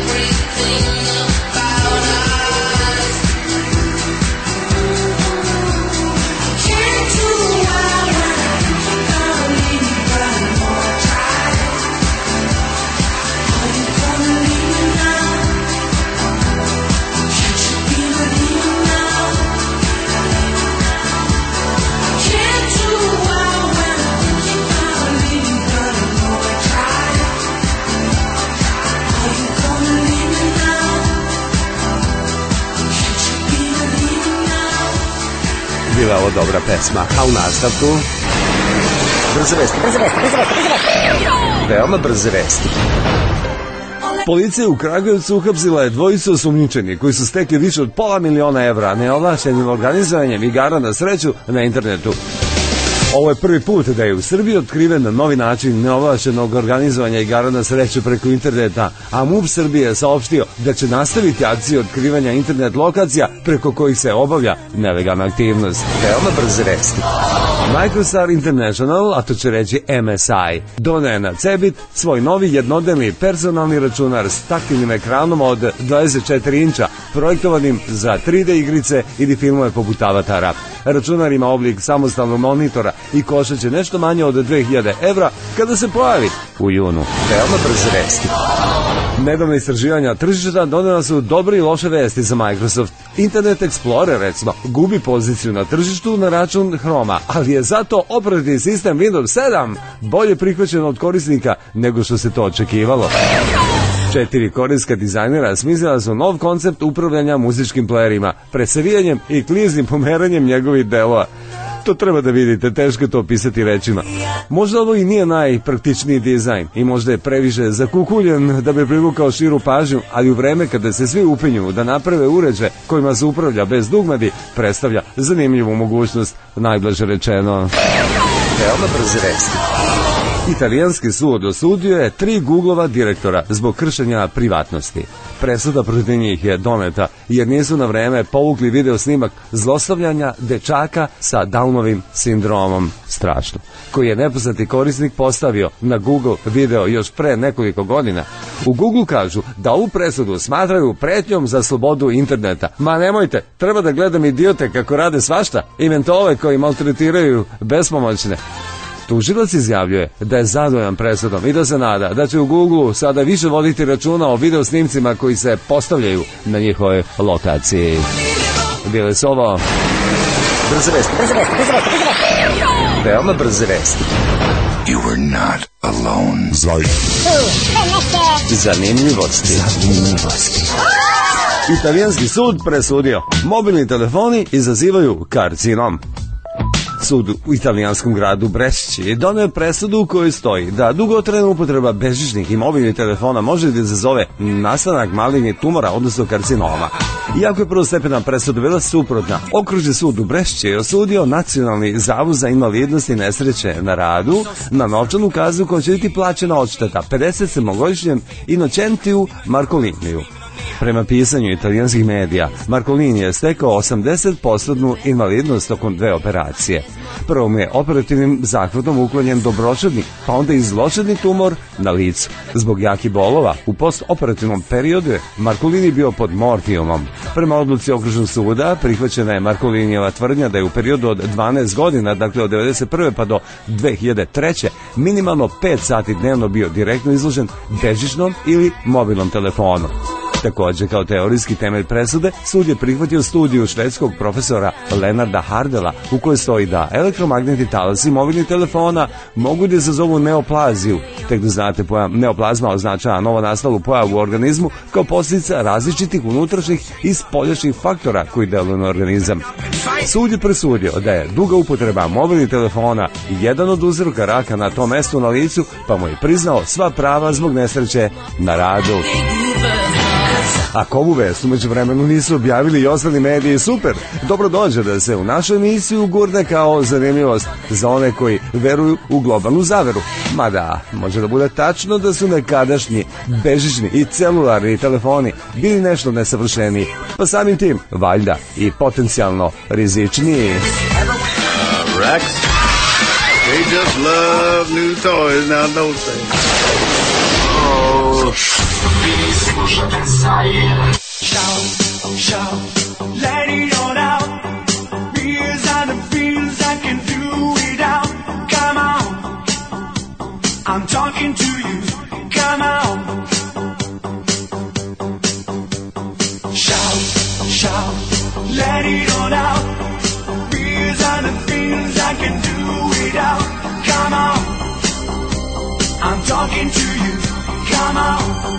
[SPEAKER 6] Bila je ovo dobra pesma, a u nastavku brze vesti, brze vesti, brze vesti, brze vesti. Veoma brze vesti. Policija u Kragujevcu uhapsila je dvojicu osumnjičenih koji su stekli više od pola miliona evra neovlašćenim organizovanjem igara na sreću na internetu. Ovo je prvi put da je u Srbiji otkriven novi način neovlašćenog organizovanja igara na sreću preko interneta, a MUP Srbije je saopštio da će nastaviti akciju otkrivanja internet lokacija preko kojih se obavlja nelegalna aktivnost. Veoma brze vesti. Microstar International, a to će reći M S I, dodaje na Cebit svoj novi jednodelni personalni računar s taktilnim ekranom od dvadeset četiri inča, projektovanim za tri D igrice ili filmove poput Avatara. Računar ima oblik samostalnog monitora i koštaće nešto manje od dve hiljade evra kada se pojavi u junu. Veoma brze vesti. Nedavno istraživanja tržišta donela su dobre i loše vesti za Microsoft. Internet Explorer, recimo, gubi poziciju na tržištu na račun Chroma, ali je zato operativni sistem Windows sedam bolje prihvaćen od korisnika nego što se to očekivalo. Četiri korejska dizajnera smislila su nov koncept upravljanja muzičkim playerima, presavijanjem i kliznim pomeranjem njegovih delova. To treba da vidite, teško je to opisati rečima. Možda ovo i nije najpraktičniji dizajn i možda je previše zakukuljen da bi privukao širu pažnju, ali u vreme kada se svi upinju da naprave uređaje kojima se upravlja bez dugmadi, predstavlja zanimljivu mogućnost, najblaže rečeno. Veoma brze vesti. Italijanski sud osudio je tri Googlova direktora zbog kršenja privatnosti. Presuda protiv njih je doneta jer nisu na vreme povukli video snimak zlostavljanja dečaka sa Downovim sindromom, strašno, koji je nepoznati korisnik postavio na Google video još pre nekoliko godina. U Google kažu da ovu presudu smatraju pretnjom za slobodu interneta. Ma nemojte, treba da gledam idiote kako rade svašta i mentole koji maltretiraju bespomoćne. Tužilac izjavljuje da je zadovoljan presudom i da se nada da će u Google sada više voditi računa o video snimcima koji se postavljaju na njihove lokaciji. Bile su ovo brze vesti, brze vesti, brze vesti, brze vesti. Veoma brze vesti.
[SPEAKER 20] You were not alone.
[SPEAKER 6] Zanimljivosti. Zanimljivosti. Italijanski sud presudio. Mobilni telefoni izazivaju karcinom. Sud u italijanskom gradu Bresci doneo je presudu u kojoj stoji da dugotrajna upotreba bežičnih i mobilnih telefona može da izazove nastanak malignih tumora, odnosno karcinoma. Iako je prvostepena presuda bila suprotna, okružni sud u Bresci je osudio Nacionalni zavod za invalidnost i nesreće na radu na novčanu kaznu koja će biti plaćena odšteta pedeset sedmogodišnjem Innocentiju Marcoliniju. Prema pisanju italijanskih medija, Marcolini je stekao osamdeset posto invalidnost tokom dve operacije. Prvo mu je operativnim zahvatom uklonjen dobročedni, pa onda i zločedni tumor na licu. Zbog jakih bolova, u postoperativnom periodu je Marcolini bio pod morfijumom. Prema odluci okružnog suda, prihvaćena je Marcolinijeva tvrdnja da je u periodu od dvanaest godina, dakle od devedeset prve pa do dve hiljade treće, minimalno pet sati dnevno bio direktno izložen bežičnom ili mobilnom telefonu. Također, kao teorijski temelj presude, sud je prihvatio studiju švedskog profesora Leonarda Hardela u kojoj stoji da elektromagnetni talasi mobilnih telefona mogu da izazovu neoplaziju. Tek da znate, pojam neoplazma označava novonastalu pojavu u organizmu kao posljedica različitih unutrašnjih i spoljašnjih faktora koji deluju na organizam. Sud je presudio da je duga upotreba mobilnih telefona jedan od uzroka raka na tom mestu na licu, pa mu je priznao sva prava zbog nesreće na radu. Ako ovu vest umeđu vremenu nisu objavili i ostali mediji, super, dobro dođe da se u našu emisiju ugurne kao zanimljivost za one koji veruju u globalnu zaveru. Mada, može da bude tačno da su nekadašnji bežični i celularni telefoni bili nešto nesavršeniji, pa samim tim, valjda, i potencijalno rizičniji.
[SPEAKER 18] Uh, Rex, they just love new toys now, don't they? Oh.
[SPEAKER 19] još. Vi slušate Zaire.
[SPEAKER 12] Shout, shout, let it all out. Fears and the feels I can do without. Come on, I'm talking to you. Come on. Shout, shout, let it all out. Fears and the feels I can do without. Come on, I'm talking to you. Come on.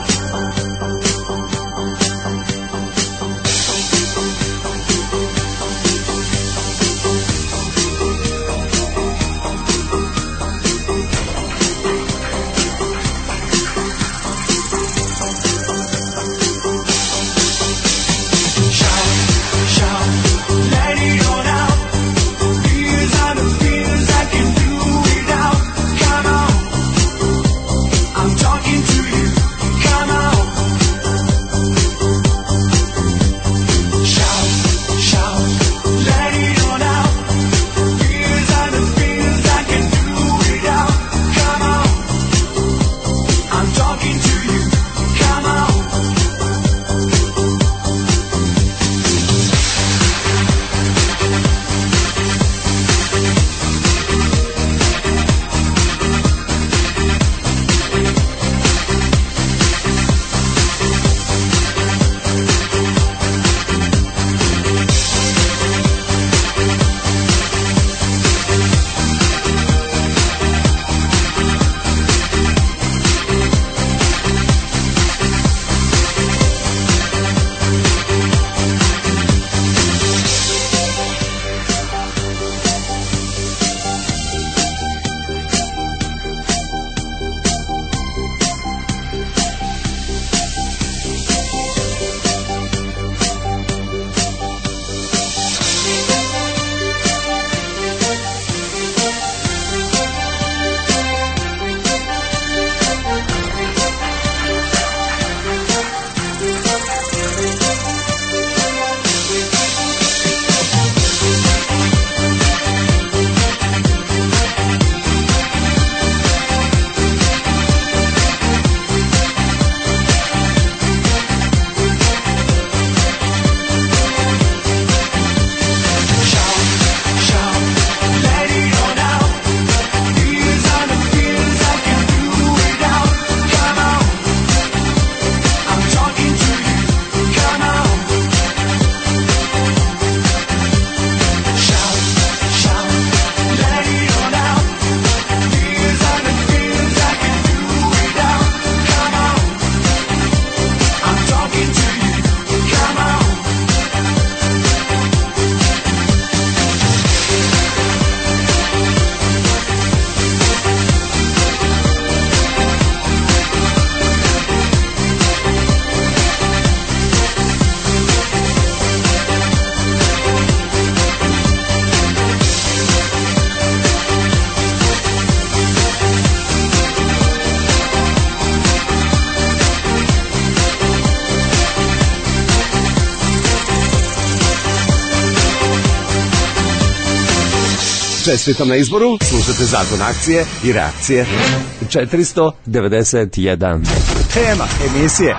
[SPEAKER 6] Čestitam na izboru, slušate Zakon akcije i reakcije. četiristo devedeset jedan.
[SPEAKER 9] Tema emisije.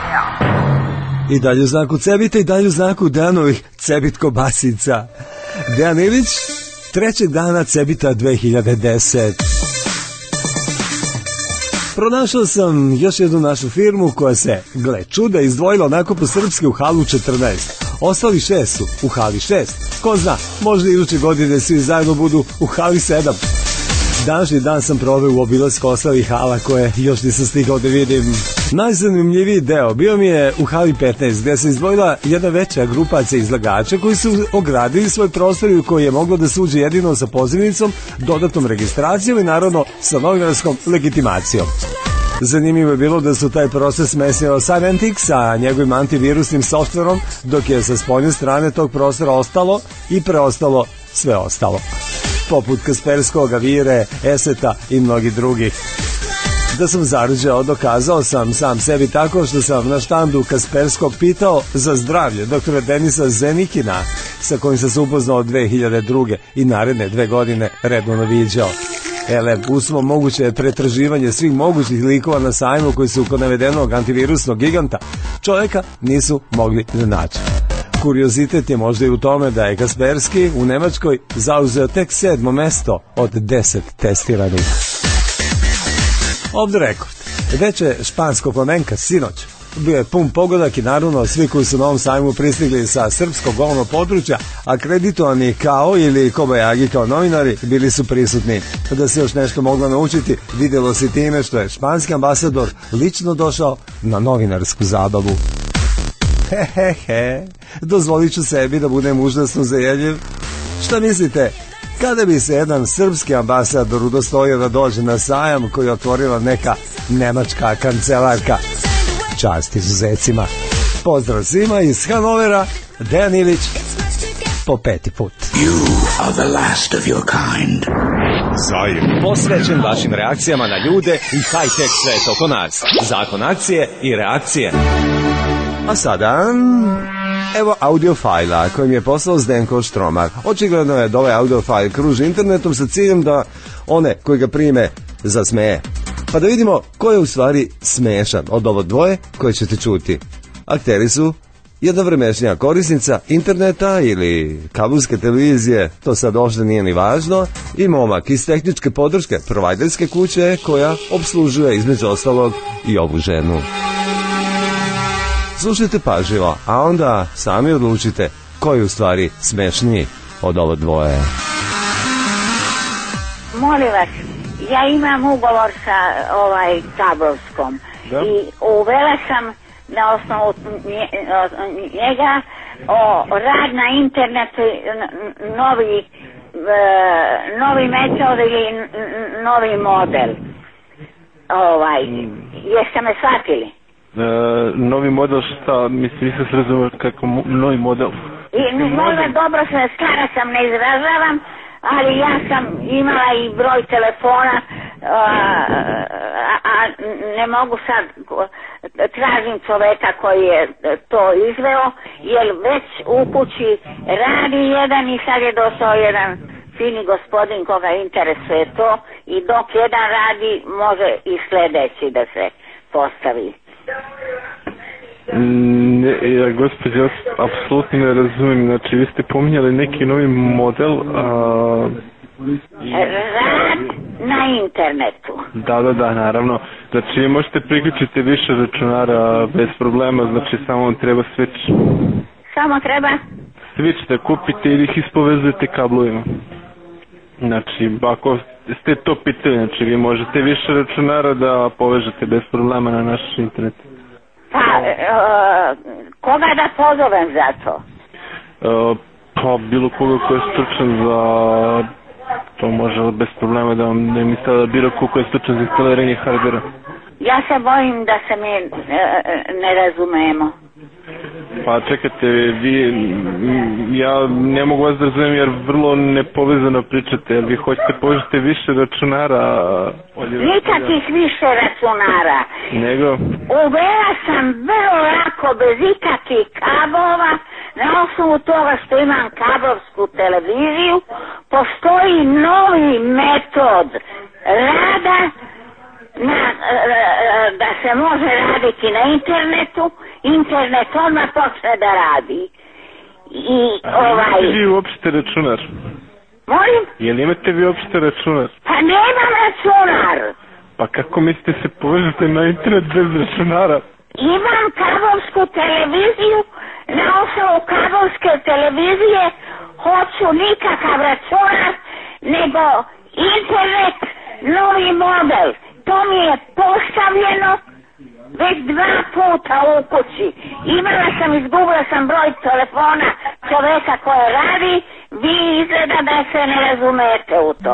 [SPEAKER 9] I dalje u znaku Cebita i dalje u znaku Dejanovih Cebit kobasica. Dejan Ilić, trećeg dana Cebita dve hiljade desete. Pronašao sam još jednu našu firmu koja se, gle čuda, izdvojila onako po srpski u halu četrnaest. Ostali šest su u hali šest. Ko zna, možda iduće godine svi zajedno budu u hali sedam. Današnji dan sam proveo u obilasku ostalih hala koje još nisam stigao da vidim. Najzanimljiviji deo bio mi je u hali petnaest, gde se izdvojila jedna veća grupacija izlagača koji su ogradili svoj prostor u koji je moglo da se uđe jedino sa pozivnicom, dodatnom registracijom i naravno sa novinarskom legitimacijom. Zanimljivo je bilo da su taj proces smesio Symantec sa njegovim antivirusnim softverom, dok je sa spoljne strane tog prostora ostalo i preostalo sve ostalo. Poput Kasperskog, Avire, Eseta i mnogi drugih. Da sam zaruđao, dokazao sam sam sebi tako što sam na štandu Kasperskog pitao za zdravlje doktora Denisa Zenikina, sa kojim sam se upoznao od dve hiljade druge i naredne dve godine redovno viđao. Ele, usmo moguće pretraživanje svih mogućih likova na sajmu koji su kod navedenog antivirusnog giganta čovjeka nisu mogli da naći. Kuriozitet je možda i u tome da je Kaspersky u Nemačkoj zauzeo tek sedmo mesto od deset testiranih. Off the record. Veće špansko flamenka sinoć bio je pun pogodak i naravno svi koji su na ovom sajmu pristigli sa srpskog govornog područja, akreditovani kao ili kobajagi kao novinari, bili su prisutni. Da se još nešto moglo naučiti, vidjelo se time što je španski ambasador lično došao na novinarsku zabavu. Hehehe, dozvolit ću sebi da budem užasno zajedljiv. Šta mislite? Kada bi se jedan srpski ambasador udostojio da dođe na sajam koji je otvorila neka nemačka kancelarka? Čast izuzecima. Pozdrav svima iz Hanovera, Dejan Ilić, po peti put.
[SPEAKER 20] You are the last of your kind.
[SPEAKER 9] Zajem. Posvećen vašim reakcijama na ljude i high-tech svet oko nas. Zakon akcije i reakcije. A sada, evo audio fajla kojim je poslao Zdenko Štromar. Očigledno je da ovaj audio fajl kruži internetom sa ciljem da one koji ga prime zasmeje. Pa da vidimo ko je u stvari smešan od ovo dvoje koje ćete čuti. Akteri su jedna vremešnja korisnica interneta ili kabelske televizije, to sad ošte nije ni važno, i momak iz tehničke podrške provajderske kuće koja obslužuje između ostalog i ovu ženu. Slušajte pažljivo, a onda sami odlučite ko je u stvari smešniji od ovo dvoje.
[SPEAKER 11] Molim vas, ja imam ugovor sa ovaj kablovskom i uvela sam na osnovu nje, njega o rad na internetu novi e, novi metod ili novi model. Ovaj, jeste me shvatili?
[SPEAKER 22] E, novi model šta, mislim, nisam se razumio kako novi model.
[SPEAKER 11] I možda dobro se, stara sam, ne izražavam, ali ja sam imala i broj telefona, a, a, a ne mogu sad, tražim čoveka koji je to izveo, jer već u kući radi jedan i sad je došao jedan fini gospodin koga interesuje to i dok jedan radi može i sljedeći da se postavi.
[SPEAKER 22] Ne, ja, gospođo, ja apsolutno ne razumijem, znači vi ste pominjali neki novi model, a...
[SPEAKER 11] Rad na internetu.
[SPEAKER 22] Da, da, da, naravno. Znači vi možete priključiti više računara bez problema, znači samo vam treba switch.
[SPEAKER 11] Samo treba?
[SPEAKER 22] Switch da kupite i ih ispovezujete kablovima. Znači, ako ste to pitali, znači vi možete više računara da povežete bez problema na naš internet.
[SPEAKER 11] Pa, uh, koga da pozovem za to?
[SPEAKER 22] Uh, pa, bilo koga ko je stručan za... To može bez problema da vam ne misle bilo ko je stručan za instaliranje hardvera.
[SPEAKER 11] Ja se bojim da se mi uh, ne razumemo.
[SPEAKER 22] Pa čekajte, vi, ja ne mogu vas da razumijem jer vrlo nepovezano pričate, jer vi hoćete povežete više računara.
[SPEAKER 11] Nikakvih više računara.
[SPEAKER 22] Nego?
[SPEAKER 11] Uvela sam vrlo lako, bez ikakvih kablova, na osnovu toga što imam kablovsku televiziju, postoji novi metod rada na, da se može raditi na internetu, internet odmah počne da radi. I ovaj...
[SPEAKER 22] Imate vi uopšte računar?
[SPEAKER 11] Molim?
[SPEAKER 22] Jel imate vi uopšte računar?
[SPEAKER 11] Pa nemam računar!
[SPEAKER 22] Pa kako mislite se povežete na internet bez računara?
[SPEAKER 11] Imam kablovsku televiziju, na osnovu kablovske televizije hoću nikakav računar, nego internet, novi model. To mi je postavljeno već dva puta u kući. Imala sam, izgubila sam broj telefona čoveka koje radi, vi izgleda da se ne razumete u to.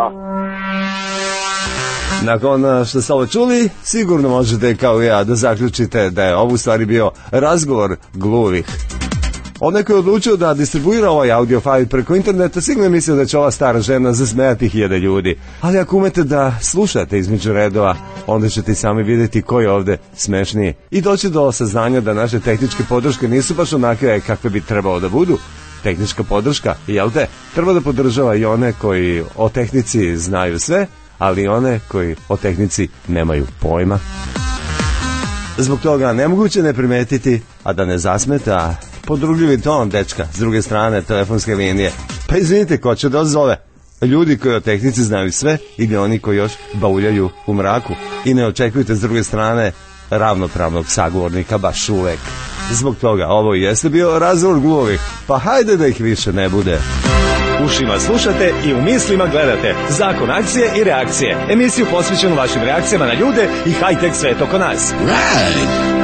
[SPEAKER 9] Nakon što ste ovo čuli, sigurno možete kao ja da zaključite da je ovo u stvari bio razgovor gluvih. Onaj koji je odlučio da distribuira ovaj audio file preko interneta sigurno mislio da će ova stara žena zasmejati hiljade ljudi. Ali ako umete da slušate između redova, onda ćete i sami vidjeti ko je ovde smešniji. I doći do saznanja da naše tehničke podrške nisu baš onakve kakve bi trebalo da budu. Tehnička podrška, jel te, treba da podržava i one koji o tehnici znaju sve, ali one koji o tehnici nemaju pojma. Zbog toga nemoguće ne primetiti, a da ne zasmeta podrugljivi ton dečka s druge strane telefonske linije. Pa izvinite, ko će da zove? Ljudi koji o tehnici znaju sve ili oni koji još bauljaju u mraku? I ne očekujte s druge strane ravnopravnog sagovornika baš uvek. Zbog toga ovo jeste bio razgovor gluvih, pa hajde da ih više ne bude.
[SPEAKER 1] Ušima slušate i u mislima gledate Zakon akcije i reakcije. Emisiju posvećenu vašim reakcijama na ljude i high-tech svet oko nas.
[SPEAKER 20] Right.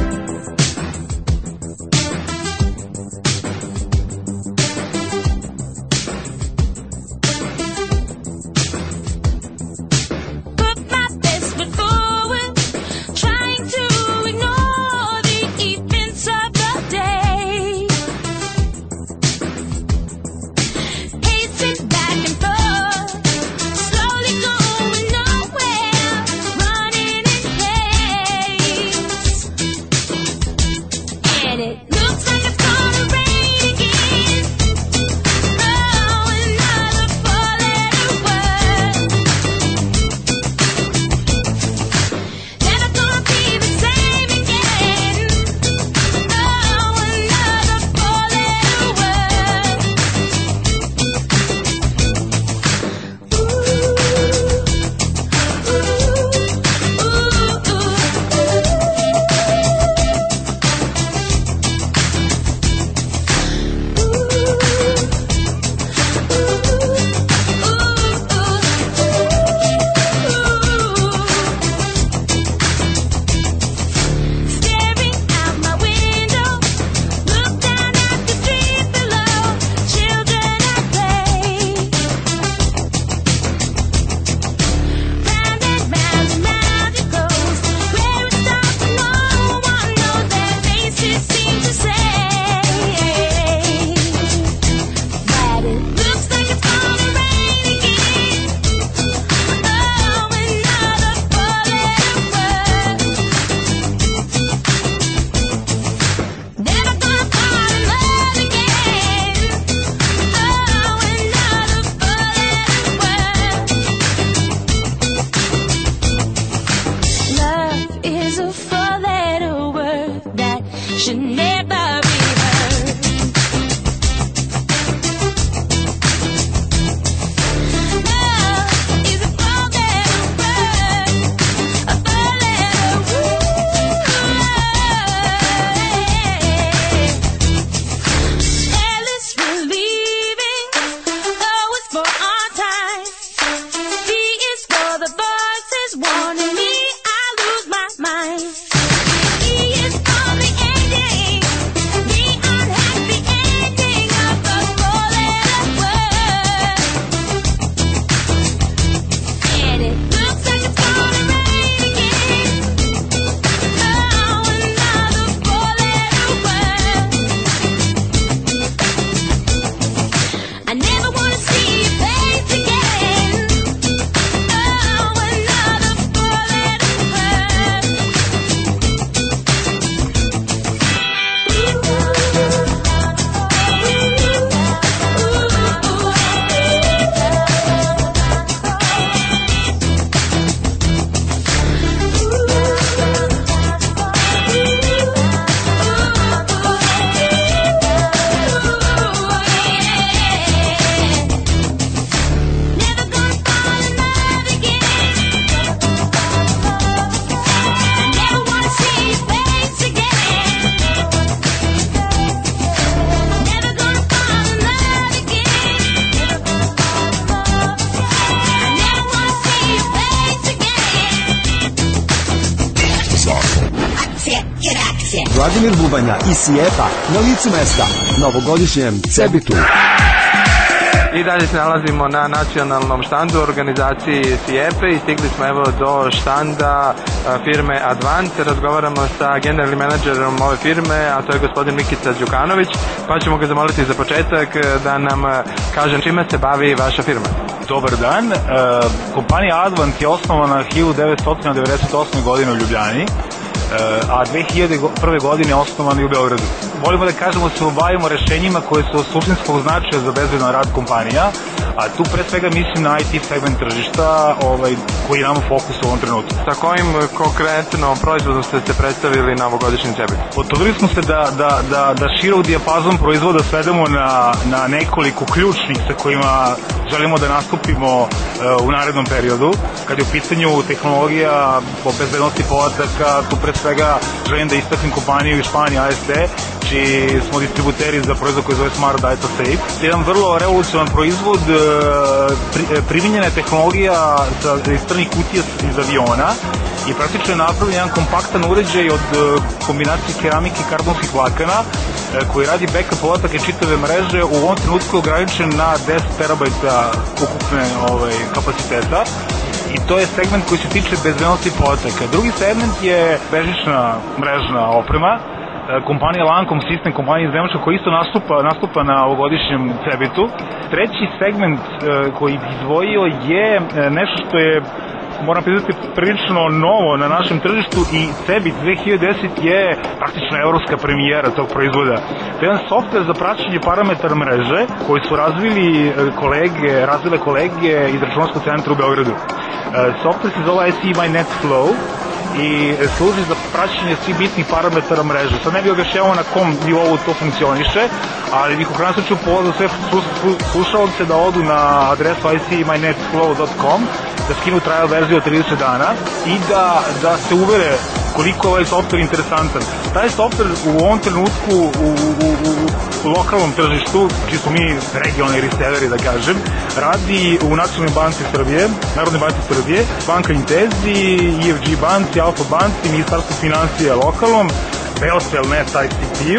[SPEAKER 9] Vladimir Bubanja i Sijepa na licu mesta, novogodišnjem Cebitu.
[SPEAKER 8] I dalje se nalazimo na nacionalnom štandu organizaciji Sijepe i stigli smo evo do štanda firme Advance. Razgovaramo sa generalnim menadžerom ove firme, a to je gospodin Mikica Đukanović, pa ćemo ga zamoliti za početak da nam kaže čime se bavi vaša firma.
[SPEAKER 3] Dobar dan, e, kompanija Advance je osnovana hiljadu devetsto devedeset osme. godine u Ljubljani. a dve hiljade prve. godine osnovan u Beogradu. Volimo da kažemo se obavimo rešenjima koje su od suštinskog značaja za bezbedan rad kompanija, a tu pre svega mislim na I T segment tržišta ovaj, koji nam u fokusu u ovom trenutku.
[SPEAKER 8] Sa kojim konkretno proizvodom ste se predstavili na ovogodišnjem Cebitu?
[SPEAKER 3] Potrudili smo se da, da, da, da širok dijapazon proizvoda svedemo na, na nekoliko ključnih sa kojima želimo da nastupimo uh, u narednom periodu. Kad je u pitanju tehnologija po bezbednosti podataka, tu pre svega želim da istaknem kompaniju iz Španije A S T, čiji smo distributeri za proizvod koji zove Smart Data Safe. Jedan vrlo revolucionan proizvod, pri, primijenjena je tehnologija za crnih kutija iz aviona i praktično je napravljen jedan kompaktan uređaj od kombinacije keramike i karbonskih vlakana koji radi backup podataka i čitave mreže. U ovom trenutku je ograničen na deset terabajta ukupne ovaj, kapaciteta i to je segment koji se tiče bezbednosti podataka. Drugi segment je bežična mrežna oprema. Kompanija Lancome System, kompanija iz Nemačka koja isto nastupa, nastupa na ovogodišnjem Cebitu. Treći segment koji bih izdvojio je nešto što je, moram priznati, prilično novo na našem tržištu i Cebit dve hiljade desete. je praktično evropska premijera tog proizvoda. To je jedan softver za praćenje parametara mreže koji su razvili kolege, razvile kolege iz računarskog centra u Beogradu. Softver se zove I C My Net Flow i služi za praćenje svih bitnih parametara mreže. Sad ne bih objašnjavao na kom nivou to funkcioniše, ali bih u krajnjem slučaju pozvao sve slušalce da odu na adresu I C My Net Flow dot com, da skinu trial verziju od trideset dana i da, da se uvere koliko je ovaj softver interesantan. Taj softver u ovom trenutku u, u, u, u lokalnom tržištu, čiji smo mi regionalni reselleri da kažem, radi u Nacionalnoj banci Srbije, Narodnoj banci Srbije, Banka Intezi, E F G banci, Alfa banci, Ministarstvo financija lokalnom, Beotel Net I C T-u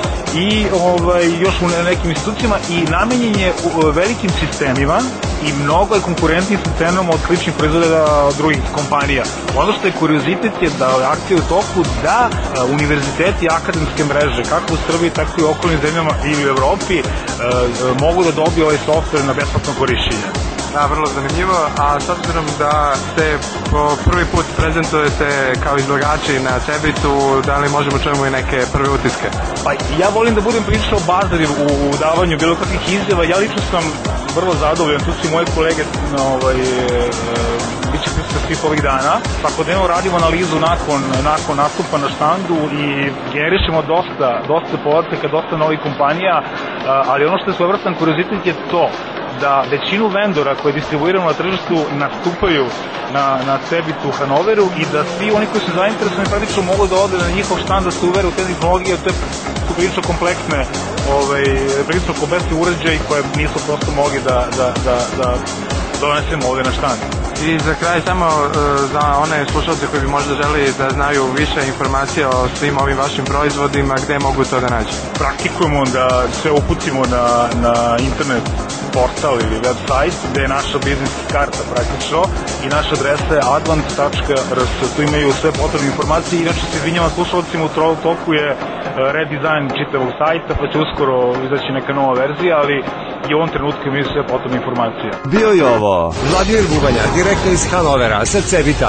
[SPEAKER 3] i ovaj, još u nekim institucijama i namenjen je u velikim sistemima i mnogo je konkurentniji sa cenom od sličnih proizvoda od drugih kompanija. Ono što je kuriozitet je da je akcija u toku da univerziteti i akademske mreže, kako u Srbiji, tako i u okolnim zemljama i u Evropi, mogu da dobiju ovaj softver na besplatno korišćenje.
[SPEAKER 8] Da, vrlo zanimljivo, a s obzirom da se po prvi put prezentujete kao izlagači na Cebitu, da li možemo čujemo i neke prve utiske?
[SPEAKER 3] Pa ja volim da budem prilično obazriv u, u davanju bilo kakvih izjava. Ja lično sam vrlo zadovoljan, tu su i moje kolege, ovaj, e, bit će prisutni svih ovih dana. Svakodnevno radimo analizu nakon, nakon nastupa na štandu i generišemo dosta, dosta podataka, dosta novih kompanija, ali ono što je svojevrstan kuriozitet je to da većinu vendora koje distribuiramo na tržištu nastupaju na, na Cebitu u Hanoveru i da svi oni koji su zainteresovani praktično mogu da ode na njihov štand da se uvere u te tehnologije, to su prilično kompleksne, ovaj, prilično kompleksni uređaji koje nisu prosto mogli da, da, da, da donesemo ovde na štand.
[SPEAKER 8] I za kraj samo za one slušalce koji bi možda želi da znaju više informacija o svim ovim vašim proizvodima, gde mogu to da nađu?
[SPEAKER 3] Praktikujemo da sve uputimo na, na internet portal ili website gde je naša biznis karta praktično i naša adresa je advance tačka r s. Tu imaju sve potrebne informacije. Inače se izvinjavam slušalcima, u toku je redizajn čitavog sajta pa će uskoro izaći neka nova verzija, ali i u ovom trenutku imaju sve potrebne informacije.
[SPEAKER 6] Bio je ovo Vladimir Bubanja, direktno iz Hanovera, sa Cebita.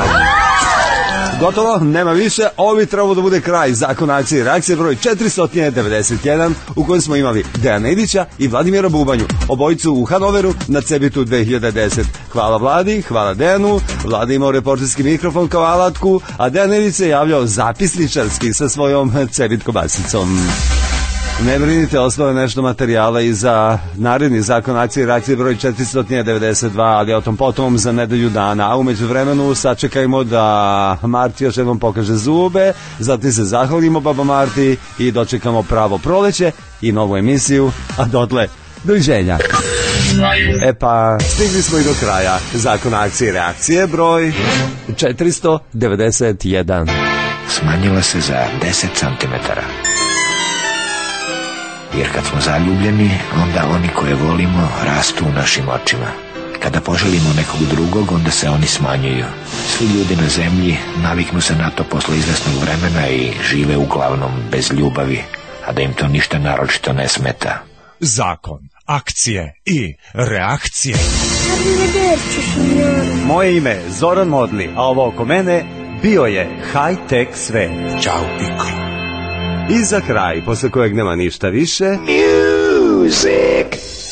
[SPEAKER 6] Gotovo, nema više, ovo bi trebalo da bude kraj Zakon akcije i reakcije broj četiristo devedeset jedan u kojem smo imali Dejana Idića i Vladimira Bubanju, obojicu u Hanoveru na Cebitu dve hiljade desete. Hvala Vladi, hvala Dejanu, Vlada imao reporterski mikrofon kao alatku, a Dejan Idić se javljao zapisničarski sa svojom Cebit kobasicom. Ne brinite, ostalo je nešto materijala i za naredni Zakon akcije i reakcije broj četiristo devedeset dva, ali o tom potom za nedelju dana. A umeđu vremenu sačekajmo da Marti još jednom pokaže zube, zatim se zahvalimo Baba Marti i dočekamo pravo proleće i novu emisiju, a dotle doviđenja. E pa, stigli smo i do kraja Zakon akcije i reakcije broj četiristo devedeset jedan.
[SPEAKER 2] Smanjila se za deset centimetara. Jer kad smo zaljubljeni, onda oni koje volimo rastu u našim očima. Kada poželimo nekog drugog, onda se oni smanjuju. Svi ljudi na zemlji naviknu se na to posle izvesnog vremena i žive uglavnom bez ljubavi, a da im to ništa naročito ne smeta.
[SPEAKER 1] Zakon akcije i reakcije.
[SPEAKER 9] Moje ime je Zoran Modli, a ovo oko mene
[SPEAKER 6] bio je high-tech svet.
[SPEAKER 20] Ćao, Piko.
[SPEAKER 6] I za kraj, posle kojeg nema ništa više...
[SPEAKER 20] Music!